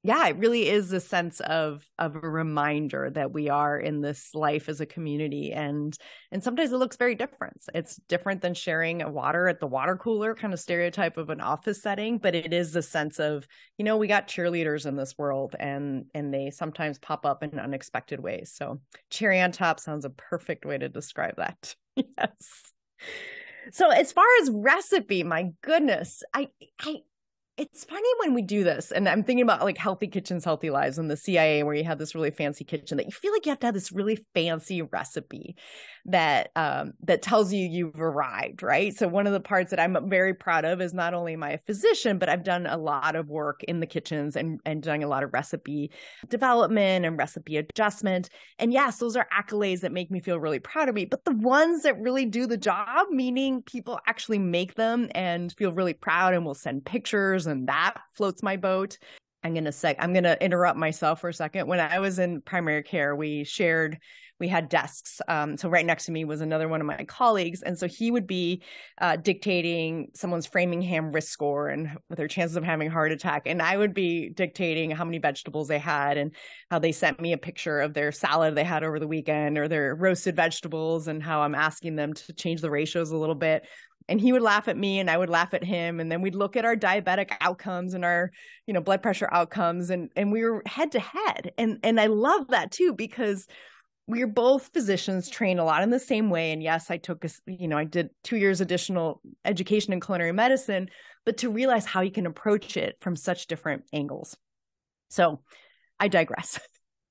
yeah, it really is a sense of of a reminder that we are in this life as a community. And and sometimes it looks very different. It's different than sharing a water at the water cooler kind of stereotype of an office setting, but it is the sense of, you know, we got cheerleaders in this world, and and they sometimes pop up in unexpected ways. So cherry on top sounds a perfect way to describe that. Yes. So as far as recipe, my goodness, I I it's funny when we do this, and I'm thinking about like Healthy Kitchens, Healthy Lives and the C I A, where you have this really fancy kitchen that you feel like you have to have this really fancy recipe that um, that tells you you've arrived, right? So one of the parts that I'm very proud of is not only am I a physician, but I've done a lot of work in the kitchens and, and doing a lot of recipe development and recipe adjustment. And yes, those are accolades that make me feel really proud of me. But the ones that really do the job, meaning people actually make them and feel really proud and will send pictures, and that floats my boat. I'm going to sec I'm going to interrupt myself for a second. When I was in primary care, we shared, we had desks. Um, so right next to me was another one of my colleagues. And so he would be uh, dictating someone's Framingham risk score and their chances of having a heart attack. And I would be dictating how many vegetables they had and how they sent me a picture of their salad they had over the weekend or their roasted vegetables, and how I'm asking them to change the ratios a little bit. And he would laugh at me and I would laugh at him. And then we'd look at our diabetic outcomes and our, you know, blood pressure outcomes. And, and we were head to head. And, and I love that too, because we're both physicians, trained a lot in the same way. And yes, I took, a, you know, I did two years additional education in culinary medicine, but to realize how you can approach it from such different angles. So I digress.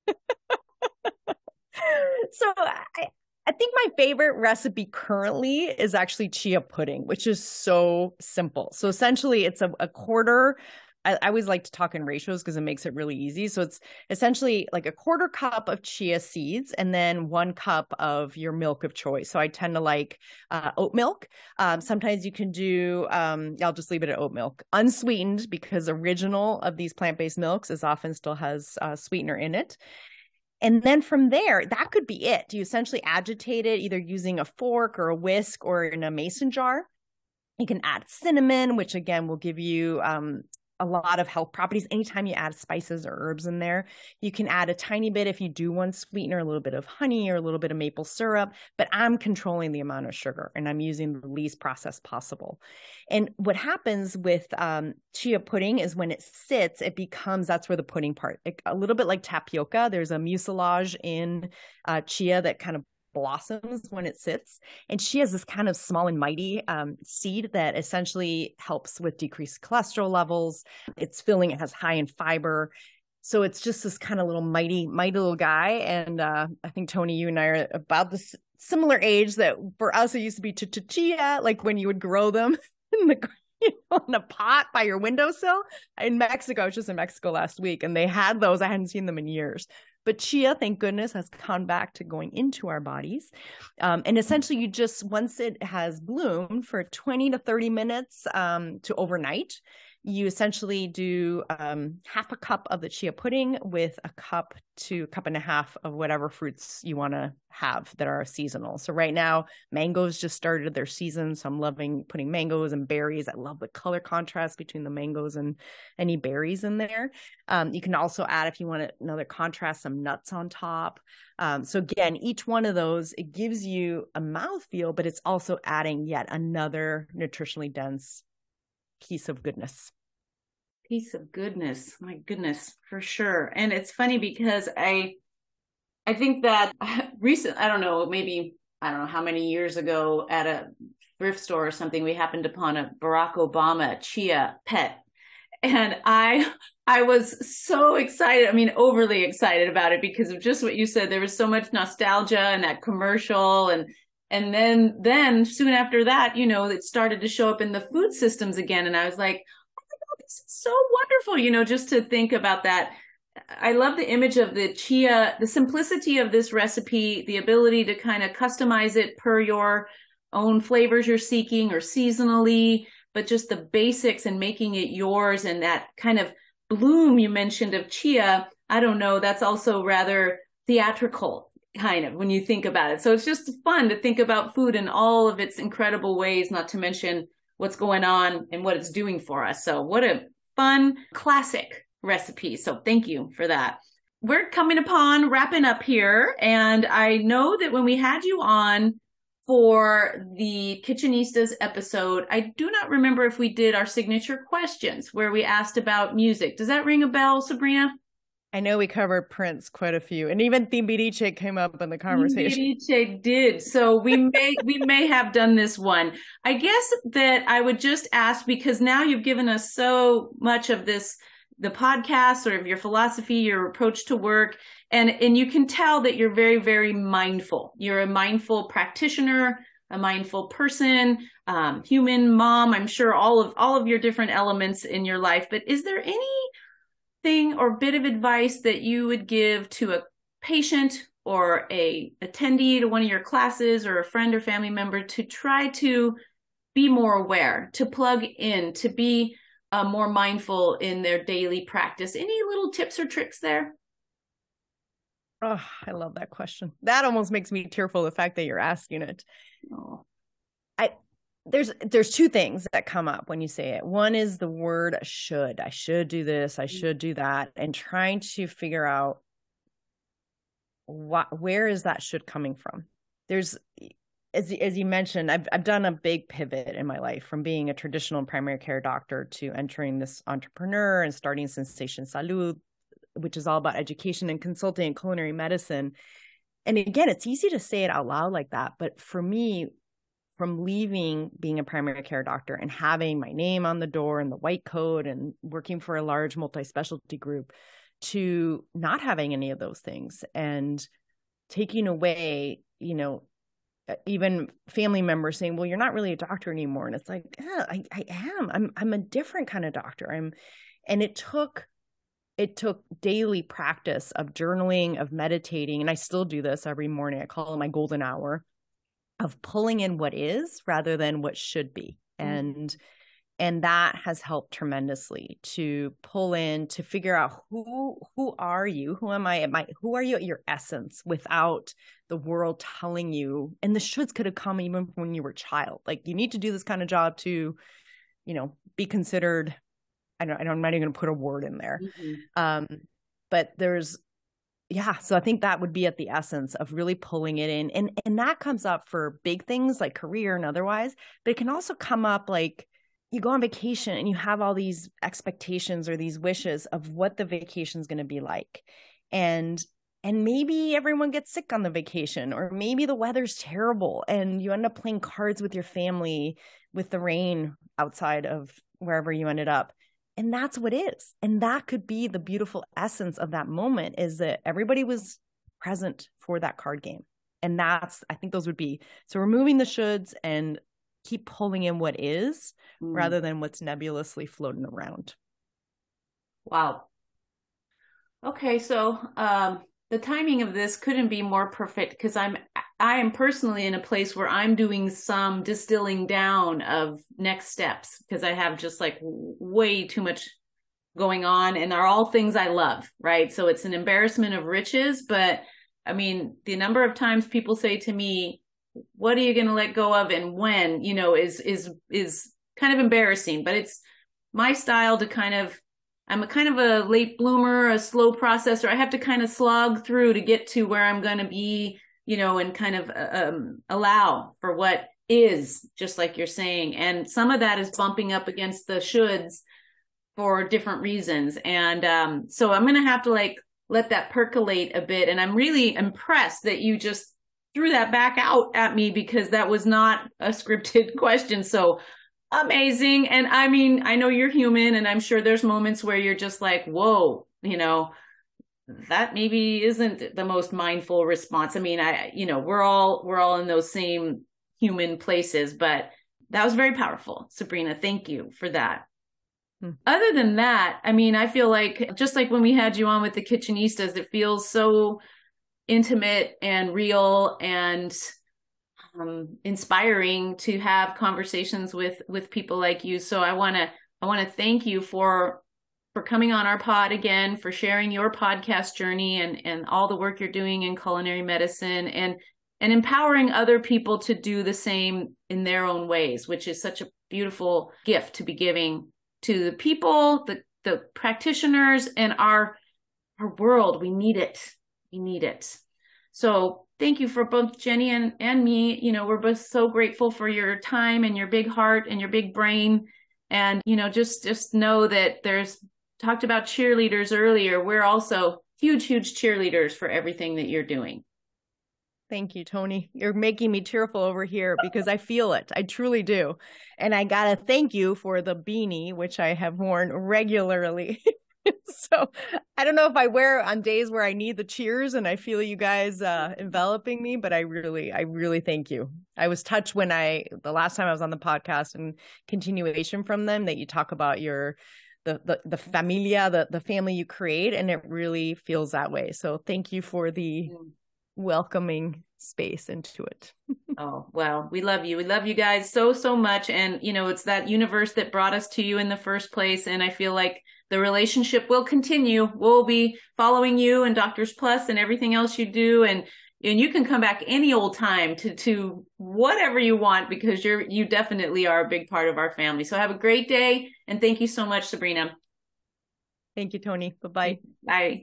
So I, I think my favorite recipe currently is actually chia pudding, which is so simple. So essentially it's a, a quarter. I, I always like to talk in ratios because it makes it really easy. So it's essentially like a quarter cup of chia seeds and then one cup of your milk of choice. So I tend to like uh, oat milk. Um, sometimes you can do, um, I'll just leave it at oat milk, unsweetened, because original of these plant-based milks is often still has uh, sweetener in it. And then from there, that could be it. You essentially agitate it either using a fork or a whisk or in a mason jar. You can add cinnamon, which again will give you um, a lot of health properties. Anytime you add spices or herbs in there, you can add a tiny bit if you do want sweetener, a little bit of honey or a little bit of maple syrup, but I'm controlling the amount of sugar and I'm using the least processed possible. And what happens with um, chia pudding is when it sits, it becomes, that's where the pudding part, it, a little bit like tapioca, there's a mucilage in uh, chia that kind of blossoms when it sits. And she has this kind of small and mighty um, seed that essentially helps with decreased cholesterol levels. It's filling, it has high in fiber. So it's just this kind of little mighty, mighty little guy. And uh, I think, Tony, you and I are about this similar age that for us, it used to be chia, like when you would grow them in the you know, in a pot by your windowsill. In Mexico, I was just in Mexico last week, and they had those. I hadn't seen them in years. But chia, thank goodness, has gone back to going into our bodies. Um, and essentially, you just, once it has bloomed for twenty to thirty minutes um, to overnight, you essentially do um, half a cup of the chia pudding with a cup to a cup and a half of whatever fruits you want to have that are seasonal. So right now, mangoes just started their season. So I'm loving putting mangoes and berries. I love the color contrast between the mangoes and any berries in there. Um, you can also add, if you want another contrast, some nuts on top. Um, so again, each one of those, it gives you a mouthfeel, but it's also adding yet another nutritionally dense piece of goodness. Piece of goodness. My goodness, for sure. And it's funny because I, I think that recent, I don't know, maybe, I don't know how many years ago at a thrift store or something, we happened upon a Barack Obama chia pet. And I, I was so excited. I mean, overly excited about it because of just what you said. There was so much nostalgia in that commercial. And And then, then soon after that, you know, it started to show up in the food systems again. And I was like, oh my God, this is so wonderful, you know, just to think about that. I love the image of the chia, the simplicity of this recipe, the ability to kind of customize it per your own flavors you're seeking or seasonally, but just the basics and making it yours. And that kind of bloom you mentioned of chia, I don't know, that's also rather theatrical, kind of, when you think about it. So it's just fun to think about food in all of its incredible ways, not to mention what's going on and what it's doing for us. So what a fun classic recipe. So thank you for that. We're coming upon wrapping up here. And I know that when we had you on for the Kitchenistas episode, I do not remember if we did our signature questions where we asked about music. Does that ring a bell, Sabrina? I know we covered Prince quite a few, and even Timbiriche came up in the conversation. Timbiriche did. So we may we may have done this one. I guess that I would just ask, because now you've given us so much of this, the podcast, sort of your philosophy, your approach to work, and and you can tell that you're very, very mindful. You're a mindful practitioner, a mindful person, um, human, mom. I'm sure all of all of your different elements in your life. But is there any thing or bit of advice that you would give to a patient or a attendee to one of your classes, or a friend or family member, to try to be more aware, to plug in, to be uh, more mindful in their daily practice? Any little tips or tricks there? Oh, I love that question. That almost makes me tearful, the fact that you're asking it. Oh. I There's there's two things that come up when you say it. One is the word should. I should do this. I should do that. And trying to figure out what, where is that should coming from? There's, as, as you mentioned, I've, I've done a big pivot in my life from being a traditional primary care doctor to entering this entrepreneur and starting Sensation Salud, which is all about education and consulting and culinary medicine. And again, it's easy to say it out loud like that. But for me, from leaving being a primary care doctor and having my name on the door and the white coat and working for a large multi-specialty group, to not having any of those things and taking away, you know, even family members saying, well, you're not really a doctor anymore. And it's like, yeah, I, I am. I'm I'm a different kind of doctor. I'm, and it took it took daily practice of journaling, of meditating, and I still do this every morning. I call it my golden hour, of pulling in what is rather than what should be. Mm-hmm. And, and that has helped tremendously to pull in, to figure out who, who are you? Who am I? Am I, who are you at your essence, without the world telling you? And the shoulds could have come even when you were a child. Like, you need to do this kind of job to, you know, be considered. I don't, I don't I'm not even going to put a word in there. Mm-hmm. Um, but there's, Yeah. So I think that would be at the essence of really pulling it in. And and that comes up for big things like career and otherwise, but it can also come up like you go on vacation and you have all these expectations or these wishes of what the vacation is going to be like. And and maybe everyone gets sick on the vacation, or maybe the weather's terrible and you end up playing cards with your family with the rain outside of wherever you ended up. And that's what is. And that could be the beautiful essence of that moment, is that everybody was present for that card game. And that's, I think those would be, so removing the shoulds and keep pulling in what is mm. rather than what's nebulously floating around. Wow. Okay. So um, the timing of this couldn't be more perfect, because I'm, I am personally in a place where I'm doing some distilling down of next steps, because I have just like way too much going on, and are all things I love, right? So it's an embarrassment of riches. But I mean, the number of times people say to me, what are you going to let go of and when, you know, is, is, is kind of embarrassing. But it's my style to kind of, I'm a kind of a late bloomer, a slow processor. I have to kind of slog through to get to where I'm going to be, you know, and kind of um, allow for what is, just like you're saying. And some of that is bumping up against the shoulds for different reasons. And um, so I'm going to have to like let that percolate a bit. And I'm really impressed that you just threw that back out at me, because that was not a scripted question. So amazing. And I mean, I know you're human, and I'm sure there's moments where you're just like, whoa, you know, that maybe isn't the most mindful response. I mean, I, you know, we're all, we're all in those same human places, but that was very powerful. Sabrina, thank you for that. Hmm. Other than that, I mean, I feel like, just like when we had you on with the Kitchenistas, it feels so intimate and real and um, inspiring to have conversations with, with people like you. So I want to, I want to thank you for for coming on our pod again, for sharing your podcast journey and, and all the work you're doing in culinary medicine, and, and empowering other people to do the same in their own ways, which is such a beautiful gift to be giving to the people, the the practitioners and our, our world. We need it. We need it. So thank you for both Jenny and, and me. You know, we're both so grateful for your time and your big heart and your big brain. And, you know, just, just know that there's talked about cheerleaders earlier. We're also huge, huge cheerleaders for everything that you're doing. Thank you, Toni. You're making me tearful over here because I feel it. I truly do. And I got to thank you for the beanie, which I have worn regularly. So I don't know if I wear on days where I need the cheers and I feel you guys uh, enveloping me, but I really, I really thank you. I was touched when I, the last time I was on the podcast and continuation from them that you talk about your, the, the, the familia, the, the family you create, and it really feels that way. So thank you for the welcoming space into it. Oh, well, we love you. We love you guys so, so much. And, you know, it's that universe that brought us to you in the first place. And I feel like the relationship will continue. We'll be following you and Doctors Plus and everything else you do. And, and you can come back any old time to, to whatever you want, because you're, you definitely are a big part of our family. So have a great day. And thank you so much, Sabrina. Thank you, Toni. Bye-bye. Bye.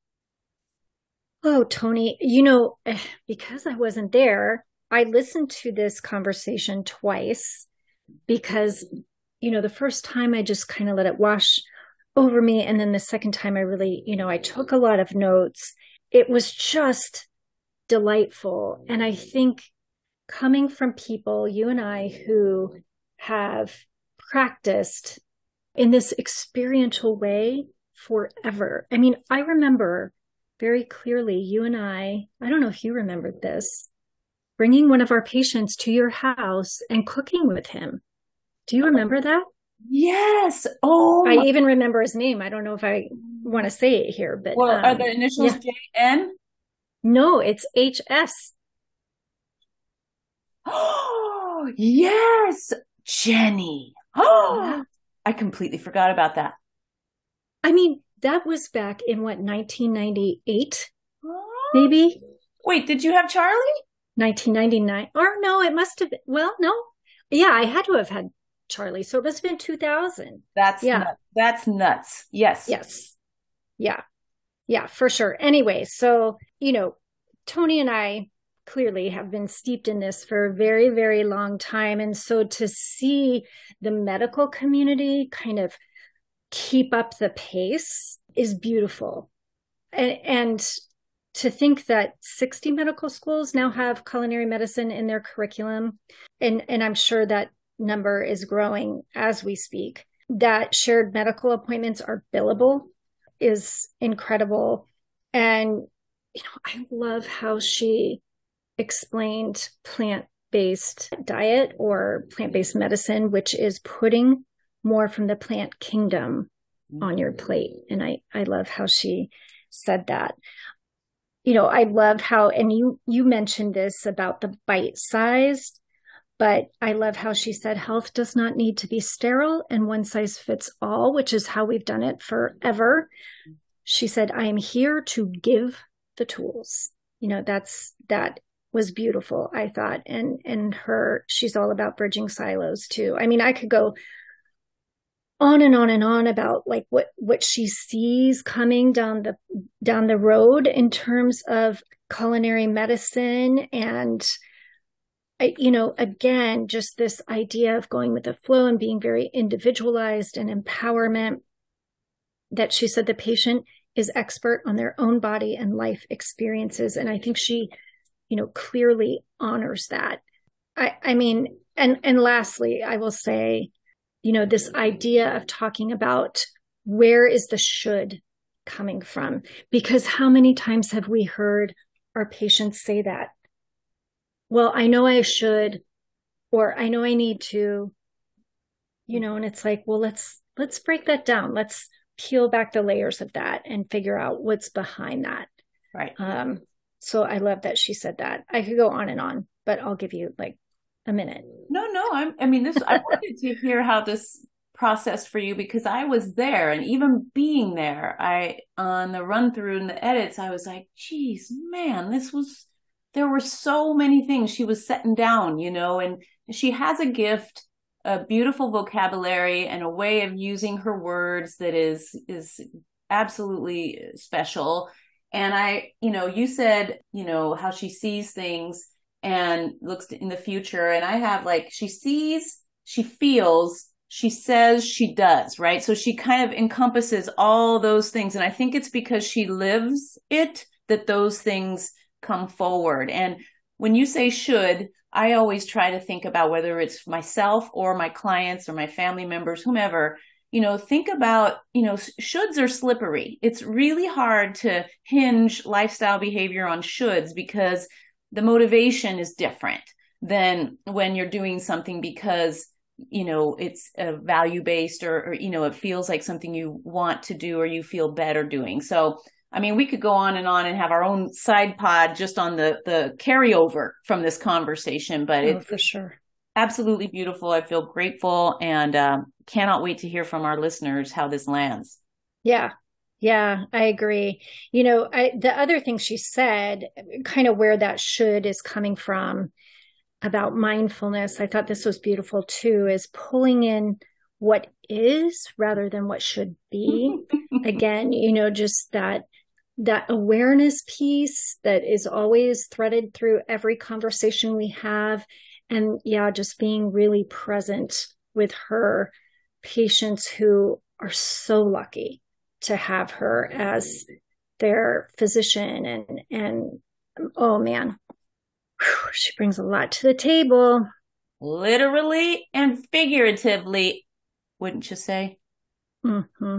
Oh, Toni, you know, because I wasn't there, I listened to this conversation twice because, you know, the first time I just kind of let it wash over me. And then the second time I really, you know, I took a lot of notes. It was just delightful. And I think coming from people, you and I, who have practiced in this experiential way forever. I mean, I remember very clearly, you and I, I don't know if you remembered this, bringing one of our patients to your house and cooking with him. Do you remember that? Yes. Oh, I even remember his name. I don't know if I want to say it here, but well, um, are the initials yeah. J N? No, it's H S. Oh, yes, Jenny. Oh, I completely forgot about that. I mean, that was back in what, nineteen ninety-eight, maybe? Wait, did you have Charlie? nineteen ninety-nine. Or no, it must have been, well, no. Yeah, I had to have had Charlie. So it must have been two thousand. That's yeah. nuts. That's nuts. Yes. Yes. Yeah. Yeah, for sure. Anyway, so, you know, Toni and I clearly have been steeped in this for a very, very long time. And so to see the medical community kind of keep up the pace is beautiful. And, and to think that sixty medical schools now have culinary medicine in their curriculum, and, and I'm sure that number is growing as we speak, that shared medical appointments are billable is incredible. And, you know, I love how she explained plant-based diet or plant-based medicine, which is putting more from the plant kingdom on your plate. And I, I love how she said that. You know, I love how, and you, you mentioned this about the bite-sized, but I love how she said health does not need to be sterile and one size fits all, which is how we've done it forever. She said, I am here to give the tools. You know, that's, that was beautiful, I thought. And, and her, she's all about bridging silos too. I mean, I could go on and on and on about like what, what she sees coming down the, down the road in terms of culinary medicine. And, you know, again, just this idea of going with the flow and being very individualized and empowerment, that she said the patient is expert on their own body and life experiences. And I think she, you know, clearly honors that. I, I mean, and, and lastly, I will say, you know, this idea of talking about where is the should coming from? Because how many times have we heard our patients say that? Well, I know I should, or I know I need to, you know, and it's like, well, let's, let's break that down. Let's peel back the layers of that and figure out what's behind that. Right. Um, so I love that she said that. I could go on and on, but I'll give you like a minute. No, no, I'm, I mean, this, I wanted to hear how this processed for you because I was there, and even being there, I, on the run through and the edits, I was like, geez, man, this was, there were so many things she was setting down, you know, and she has a gift a beautiful vocabulary and a way of using her words that is is absolutely special. And I, you know, you said, you know, how she sees things and looks in the future. And I have like, she sees, she feels, she says, she does, right? So she kind of encompasses all those things. And I think it's because she lives it that those things come forward. And when you say should, I always try to think about whether it's myself or my clients or my family members, whomever, you know, think about, you know, shoulds are slippery. It's really hard to hinge lifestyle behavior on shoulds because the motivation is different than when you're doing something because, you know, it's a value-based or, or, you know, it feels like something you want to do or you feel better doing. So, I mean, we could go on and on and have our own side pod just on the, the carryover from this conversation, but oh, it's for sure. Absolutely beautiful. I feel grateful and um, cannot wait to hear from our listeners how this lands. Yeah. Yeah, I agree. You know, I, the other thing she said, kind of where that should is coming from about mindfulness, I thought this was beautiful too, is pulling in what is rather than what should be. Again, you know, just that that awareness piece that is always threaded through every conversation we have. And yeah, just being really present with her patients who are so lucky to have her as their physician. And, and oh man, whew, she brings a lot to the table. Literally and figuratively, wouldn't you say? Mm-hmm.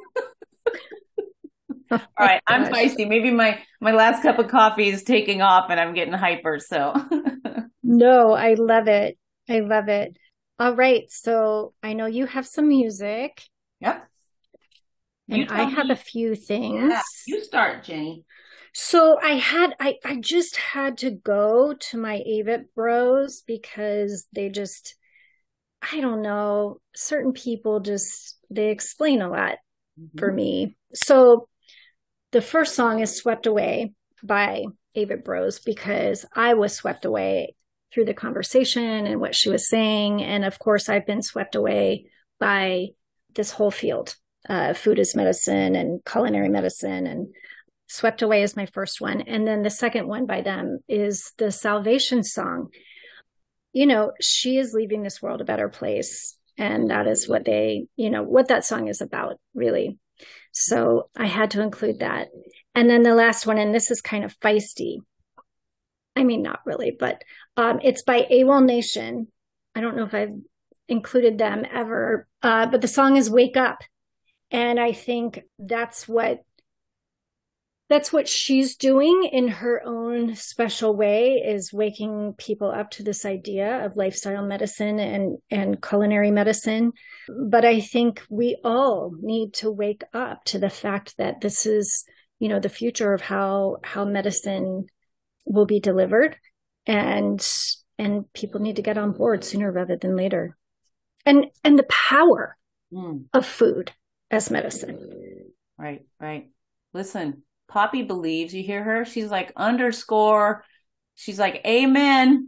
All right, I'm feisty. Maybe my, my last cup of coffee is taking off and I'm getting hyper. So no, I love it. I love it. All right. So I know you have some music. Yep. And I have me. a few things. Yeah, you start, Jenny. So I had, I, I just had to go to my AVIP bros because they just, I don't know, certain people just, they explain a lot mm-hmm. for me. So the first song is Swept Away by AVIP Bros because I was swept away through the conversation and what she was saying. And of course, I've been swept away by this whole field, uh, food as medicine and culinary medicine, and Swept Away is my first one. And then the second one by them is the Salvation Song. You know, she is leaving this world a better place. And that is what they, you know, what that song is about, really. So I had to include that. And then the last one, and this is kind of feisty. I mean, not really, but um, it's by AWOL Nation. I don't know if I've included them ever, uh, but the song is Wake Up. And I think that's what That's what she's doing in her own special way, is waking people up to this idea of lifestyle medicine and, and culinary medicine. But I think we all need to wake up to the fact that this is, you know, the future of how, how medicine will be delivered, and, and people need to get on board sooner rather than later. And, and the power mm. of food as medicine. Right, right. Listen. Poppy believes, you hear her? She's like underscore. She's like, amen.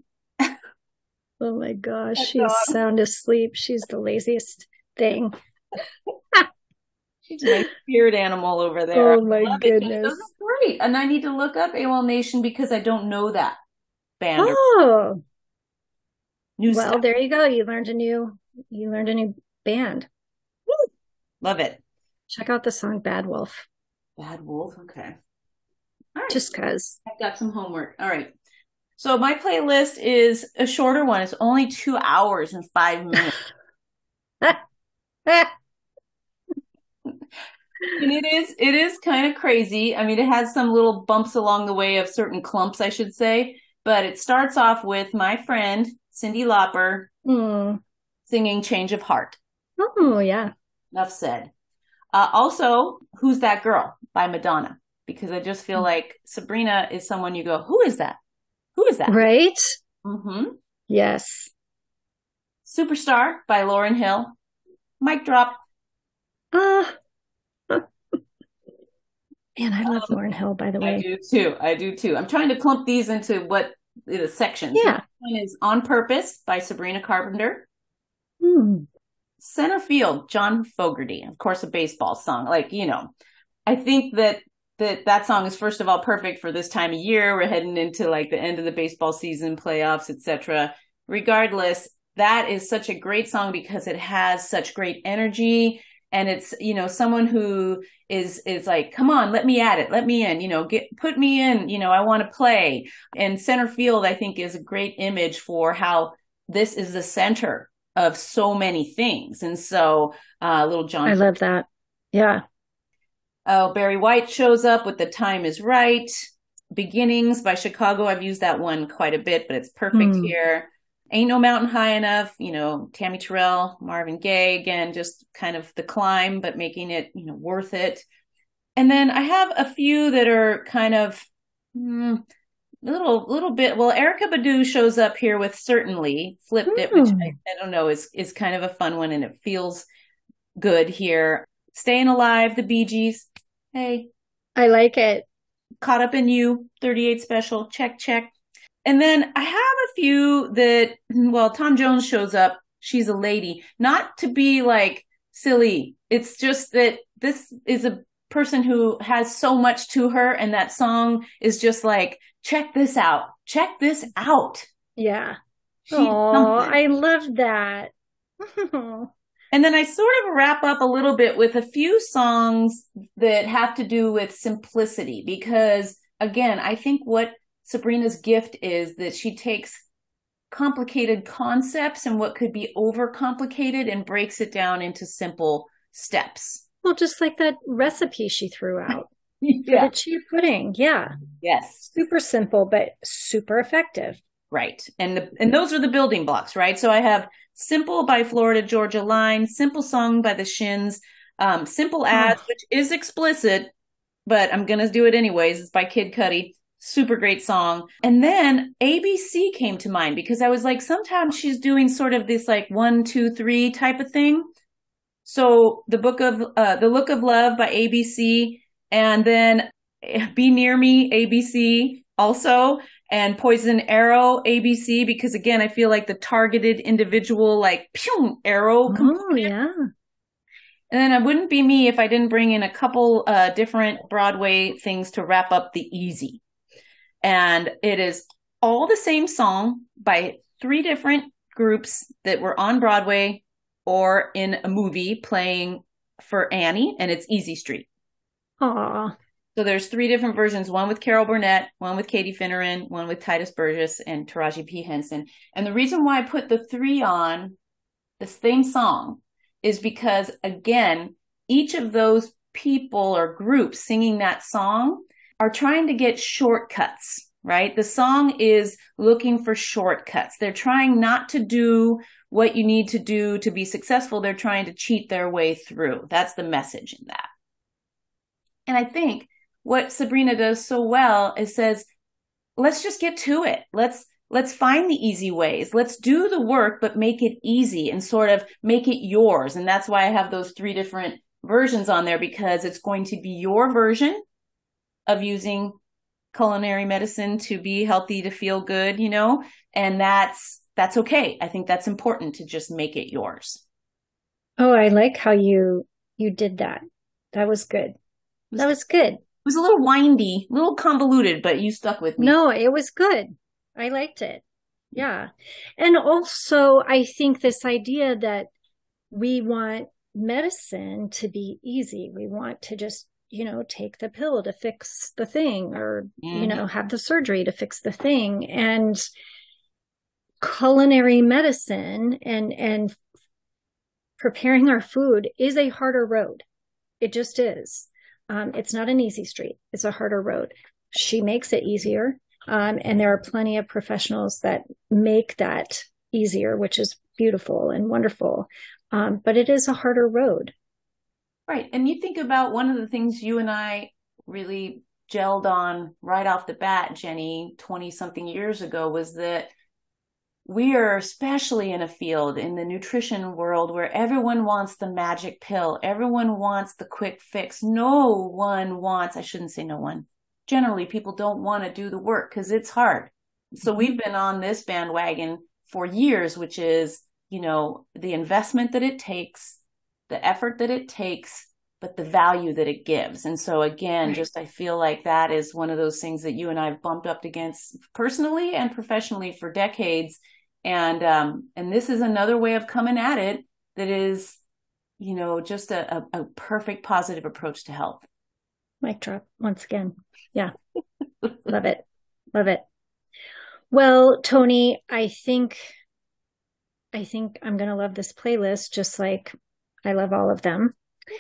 Oh my gosh. She's dog. sound asleep. She's the laziest thing. She's my spirit animal over there. Oh my goodness. Great. And I need to look up AWOL Nation because I don't know that band. Oh. New well, stuff. There you go. You learned a new, you learned a new band. Woo. Love it. Check out the song Bad Wolf. Bad Wolf. Okay. All right. Just cause. I've got some homework. All right. So my playlist is a shorter one. It's only two hours and five minutes. And it is, it is kind of crazy. I mean, it has some little bumps along the way of certain clumps, I should say, but it starts off with my friend, Cyndi Lauper, mm. singing Change of Heart. Oh, yeah. Enough said. Uh, also, Who's That Girl by Madonna, because I just feel like Sabrina is someone you go, who is that? Who is that? Right? Mm-hmm. Yes. Superstar by Lauryn Hill. Mic drop. Uh, man, I love um, Lauryn Hill, by the way. I do too. I do too. I'm trying to clump these into what the sections. Yeah. One is On Purpose by Sabrina Carpenter. Hmm. Center Field, John Fogerty, of course, a baseball song. Like, you know, I think that that that song is, first of all, perfect for this time of year. We're heading into like the end of the baseball season, playoffs, et cetera. Regardless, that is such a great song because it has such great energy. And it's, you know, someone who is, is like, come on, let me at it. Let me in, you know, get, put me in, you know, I want to play. And Center Field, I think, is a great image for how this is the center of so many things. And so, uh, little John. I love that. Yeah. Oh, Barry White shows up with The Time Is Right. Beginnings by Chicago. I've used that one quite a bit, but it's perfect mm. here. Ain't No Mountain High Enough, you know, Tammy Terrell, Marvin Gaye, again, just kind of the climb, but making it, you know, worth it. And then I have a few that are kind of mm, little, little bit. Well, Erykah Badu shows up here with Certainly, Flipped mm. It, which I, I don't know, is, is kind of a fun one, and it feels good here. Staying Alive, the Bee Gees. Hey. I like it. Caught Up in You, thirty-eight Special, check, check. And then I have a few that, well, Tom Jones shows up. She's a Lady. Not to be like silly. It's just that this is a person who has so much to her. And that song is just like, check this out. Check this out. Yeah. Oh, I love that. And then I sort of wrap up a little bit with a few songs that have to do with simplicity. Because again, I think what Sabrina's gift is that she takes complicated concepts and what could be overcomplicated and breaks it down into simple steps. Well, just like that recipe she threw out yeah. for the chia pudding. Yeah. Yes. Super simple, but super effective. Right. And the, and those are the building blocks, right? So I have Simple by Florida Georgia Line, Simple Song by the Shins, um, Simple As, oh. which is explicit, but I'm going to do it anyways. It's by Kid Cudi. Super great song. And then A B C came to mind because I was like, sometimes she's doing sort of this like one, two, three type of thing. So the book of, uh, The Look of Love by A B C, and then Be Near Me, A B C also, and Poison Arrow, A B C, because again, I feel like the targeted individual, like, pew, arrow. Oh, yeah. And then it wouldn't be me if I didn't bring in a couple uh, different Broadway things to wrap up the easy. And it is all the same song by three different groups that were on Broadway or in a movie playing for Annie, and it's Easy Street. Aww. So there's three different versions, one with Carol Burnett, one with Katie Finneran, one with Titus Burgess and Taraji P. Henson. And the reason why I put the three on the same song is because, again, each of those people or groups singing that song are trying to get shortcuts, right? The song is looking for shortcuts. They're trying not to do what you need to do to be successful. They're trying to cheat their way through. That's the message in that. And I think what Sabrina does so well is says, let's just get to it. Let's, let's find the easy ways. Let's do the work, but make it easy and sort of make it yours. And that's why I have those three different versions on there, because it's going to be your version of using culinary medicine to be healthy, to feel good, you know, and that's, that's okay. I think that's important to just make it yours. Oh, I like how you, you did that. That was good. Was that was good. It was a little windy, a little convoluted, but you stuck with me. No, it was good. I liked it. Yeah. And also, I think this idea that we want medicine to be easy. We want to just, you know, take the pill to fix the thing, or, mm-hmm. you know, have the surgery to fix the thing. And culinary medicine and, and preparing our food is a harder road. It just is. Um, it's not an easy street. It's a harder road. She makes it easier. Um, and there are plenty of professionals that make that easier, which is beautiful and wonderful. Um, but it is a harder road. Right. And you think about one of the things you and I really gelled on right off the bat, Jenny, twenty something years ago, was that we are especially in a field in the nutrition world where everyone wants the magic pill. Everyone wants the quick fix. No one wants, I shouldn't say no one. Generally, people don't want to do the work because it's hard. So we've been on this bandwagon for years, which is you know, the investment that it takes, the effort that it takes, but the value that it gives. And so again, right. just I feel like that is one of those things that you and I have bumped up against personally and professionally for decades. And um, and this is another way of coming at it that is, you know, just a, a, a perfect positive approach to health. Mic drop once again. Yeah. Love it. Love it. Well, Toni, I think I think I'm going to love this playlist just like I love all of them.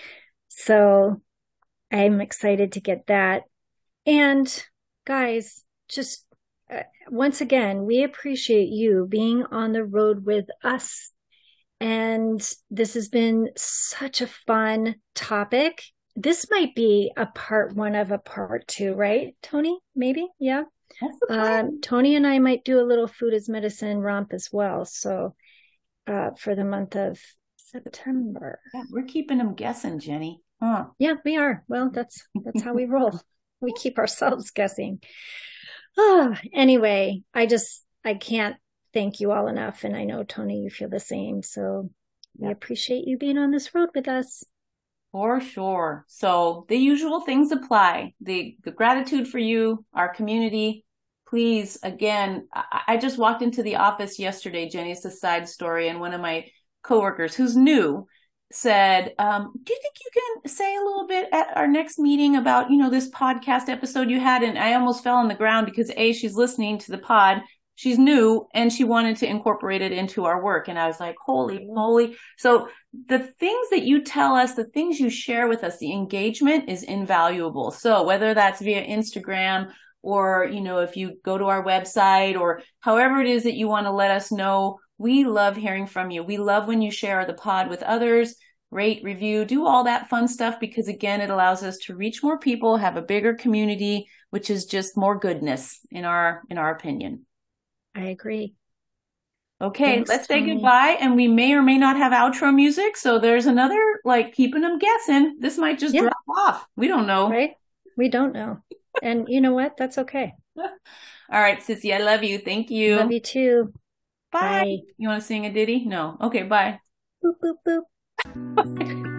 So I'm excited to get that. And guys, just uh, once again, we appreciate you being on the road with us. And this has been such a fun topic. This might be a part one of a part two, right, Toni? Maybe? Yeah. Um, Toni and I might do a little food as medicine romp as well. So uh, for the month of September. Yeah, we're keeping them guessing, Jenny. Huh. Yeah, we are. Well, that's that's how we roll. We keep ourselves guessing. Oh, anyway, I just I can't thank you all enough. And I know, Toni, you feel the same. So we appreciate you being on this road with us. For sure. So the usual things apply. The the gratitude for you, our community. Please, again, I, I just walked into the office yesterday, Jenny, it's a side story, and one of my coworkers who's new said, um, do you think you can say a little bit at our next meeting about, you know, this podcast episode you had? And I almost fell on the ground because A, she's listening to the pod. She's new and she wanted to incorporate it into our work. And I was like, holy moly. So the things that you tell us, the things you share with us, the engagement is invaluable. So whether that's via Instagram or, you know, if you go to our website or however it is that you want to let us know, we love hearing from you. We love when you share the pod with others, rate, review, do all that fun stuff, because again, it allows us to reach more people, have a bigger community, which is just more goodness in our, in our opinion. I agree. Okay, Thanks, let's Toni. say goodbye. And we may or may not have outro music. So there's another, like, keeping them guessing. This might just yeah. drop off. We don't know. Right? We don't know. And you know what? That's okay. All right, Sissy, I love you. Thank you. Love you too. Bye. Bye. You want to sing a ditty? No. Okay, bye. Boop, boop, boop.